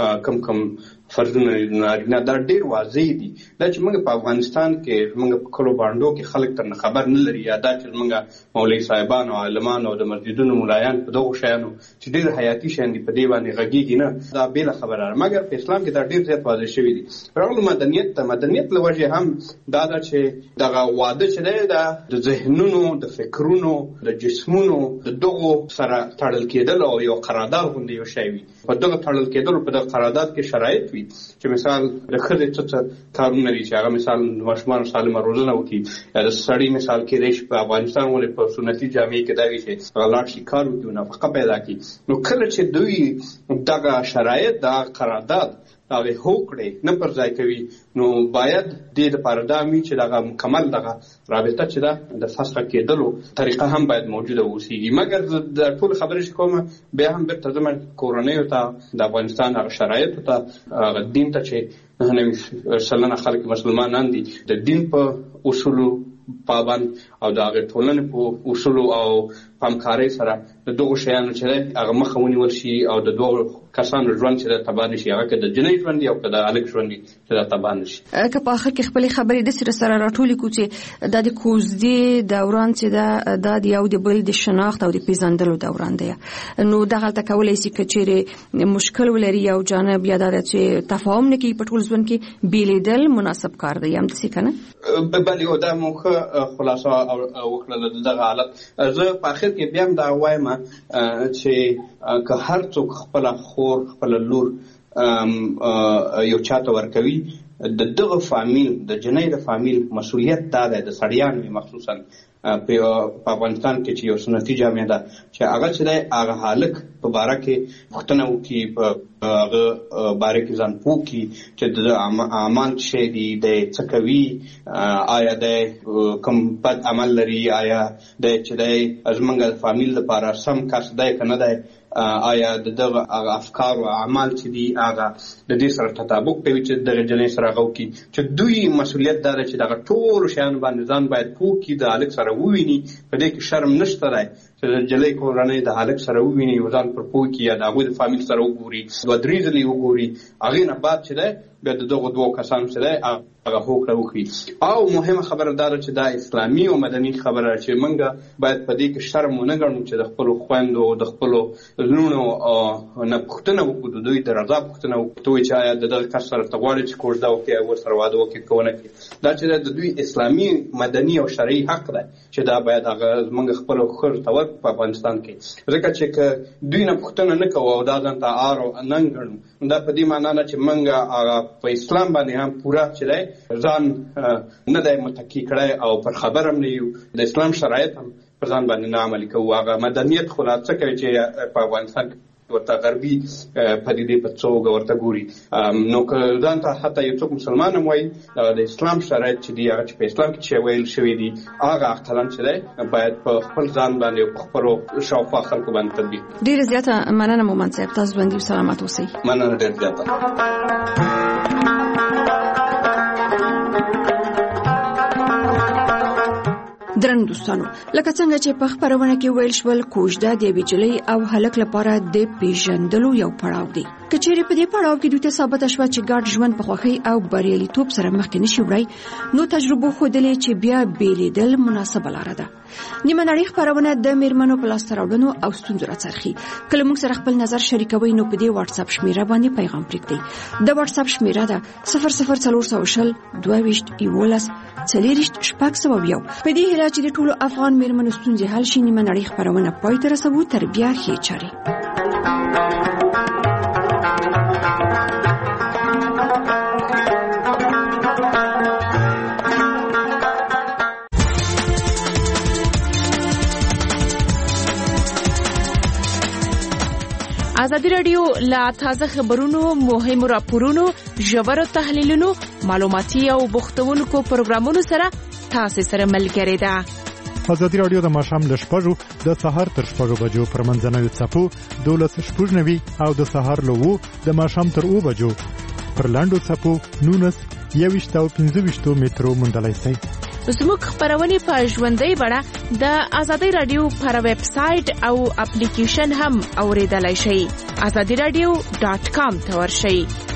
کوم فرضونه نارینه دا ډېر واضح دي. دا چې موږ په افغانستان کې موږ په کلو باندو کې خلک تر خبر نه لري یا دا چې موږ مولوي صاحبان او عالمان او د مسجدونو ملایان په دغو شیانو چې ډېر حیاتي شیان دي په دې باندې غږیږي نه دا بېله خبره ده مګر په اسلام کې دا ډېر زیات واضح شوي دي. راغلو مدنیت ته مدنیت له وجې هم دا ده چې دغه واده چې دی دا د ذهنونو د فکرونو د جسمونو د دغو سره تړل کېدل او یو قرارداد غوندې یو شی وي. په دغه تړل کېدلو په دغه قرارداد کې شرایط وي چې مثال د ښځې څه کارونه دي چې هغه مثال د ماشومانو سالمه روزنه وکړي یا د سړي مثال کېدی شي په افغانستان ولې په سنتي جامې کې دا وي چې هغه لاړ شي کار وکړي او نفقه پیدا کړي. نو کله چې دوی دغه شرایط دغه قرارداد هغه هوکړې نه پر ځای کوي نو باید دې لپاره دا وي چې دغه مکمل دغه رابطه چې ده د فسخه کېدلو طریقه هم باید موجوده اوسېږي. مګر د ټول خبرې چې کومه بیا هم بیرته ځم کورنیو ته د افغانستان هغه شرایطو ته هغه دین ته چې 99% خلک مسلمانان دي د دین په اصولو پابند او د هغې ټولنې په اصولو او همکارۍ سره د دغو شیانو چې دی هغه مخه ونیول شي او د دوه کسانو ژوند چې دی تباه نه شي هغه که د جنۍ ژوند او که د هلک ژوند چې دی تباه نه شي. که په آخر کې خپلې خبرې داسې سره راټولې کړو چې دا د کوژدې دوران چې ده دا د یو د بل د شناخت او د پېژندلو دوران دی نو دغلته کولی شي که چیرې مشکل ولري یو جانب یا دا ده چې تفاهم نه کوي په ټول ژوند کې بېلېدل مناسب کار دی همداسې که نه؟ بلې دا مو ښه خلاصه وکړله د دغه حالت. زه په آخر کې بیا هم دا وایم چې که هر څوک خپله خور خپله لور یو چاته ورکوي د دغه فامیل د جنۍ د فامیل مسؤلیت دا دی د سړیانو مخصوصا په افغانستان کې چې یو سنتي جامع ده چې هغه چې دی هغه هلک په باره کې پوښتنه وکړي په هغه باره کې ځان پوه کړي چې د اعمال څه دي دی څه کوي آیا دی کوم بد عمل لري آیا دی چې دی زموږ د فامیل لپاره سم کس دی که نه دی آیا دغه افکار او اعمال چې دي هغه د دې سره تطابق کوي چې دغه جنۍ سره هغه وکړي چې دوی مسؤلیت دا ده چې دغه ټولو شیانو باندې ځان باید پوه کړي د هلک سره وویني په دې کې شرم نشته دی چې د نجلۍ کورنۍ د هلک سره وویني او ځان پر پوه کړي یا د هغوی د فامیل سره وګوري 2-3 ځلې وګوري هغې نه بعد چې دی بیا د دغو دوو کسانو چې دی هغه هوکړه وکړي. او مهمه خبره دا ده چې دا اسلامي او مدني خبره چې موږ باید په دې کې شرم ونه ګڼو چې د خپلو خویندو د خپلو لوڼو نه پوښتنه وکړو د دوی د رضا پوښتنه وکړو چې آیا د دغه کس سره ته غواړې چې کوژده وکړي او ورسره واده وکړي که ونه کړي. دا چې د دوی اسلامي مدني او شرعي حق دی چې دا باید هغه موږ خپلو ښځو ته ورکړو په افغانستان کې ځکه چې که دوی نه پوښتنه نه کوو او دا ځان ته عار او ننګ ګڼو دا په دې معنا نه چې موږ هغه په اسلام باندې هم پوره چې دی ځان نه دی متکي کړی او پر خبر هم نه یو د اسلام شرایط هم پر ځان باندې نه عملي کوو. هغه مدنیت خو لا څه کوي چې په افغانستان کې ورته غربي پدیدې په توګه ورته ګوري نو که ځان ته حتی یو څوک مسلمان هم وایي د اسلام شرایط چې دي هغه چې په اسلام کې چې ویل شوي دي هغه عقلاً چې دی باید په خپل ځان باندې او په خپلو شاوخوا خلکو باندې تطبیق. ډېره زیاته مننه مومن صاحب تاسو ژوندي او سلامت اوسئ. مننه ډېر زیاته. درنو دوستانو لکه څنګه چې په خبرونه کې ویل شول کوژده د یوې نجلۍ او هلک لپاره د پیژندلو یو پړاو دی کچېرې په دې پړاو کې دوی ته ثابت شوه چې ګډ ژوند په خوښۍ او بریالیتوب سره مخکې نشي وړی، نو تجربو ښودلې چې بیا بیلیدل مناسبه لاره ده. نیمه نړۍ خپرونه د میرمنو په لاسته راوړنو او ستونزو راڅرخي. کله موږ سره خپل نظر شریکوئ نو په دې واتس اپ شمیره باندې پیغام پرېږدئ. د واتس اپ شمیره ده 00420 22 11 40 601. په دې هیله چې د ټولو افغان میرمنو ستونزې حل شي، نیمه نړۍ خپرونه پای ته رسوو. تر بیا ښې چارې. ازادي رادیو لا تازه خبرونو، مهمو راپورونو، ژورو تحلیلونو، معلوماتي او بوختونکو پروګرامونو سره تاسو سره ملګری ده. ازادي رادیو د ماښام له 6 د سهار تر 6 بجو پر منځنوي څپو 12:90 او د سهار له 2 د ماښام تر 2 بجو پر لاندو څپو 19 21 او 25 مترو موندلای شئ. زموږ خبرونه په ژوندۍ بڼه د ازادي رادیو پر ویب سټ او اپلیکیشن هم اوریدلای شئ. azadiradio.com ته ورشئ.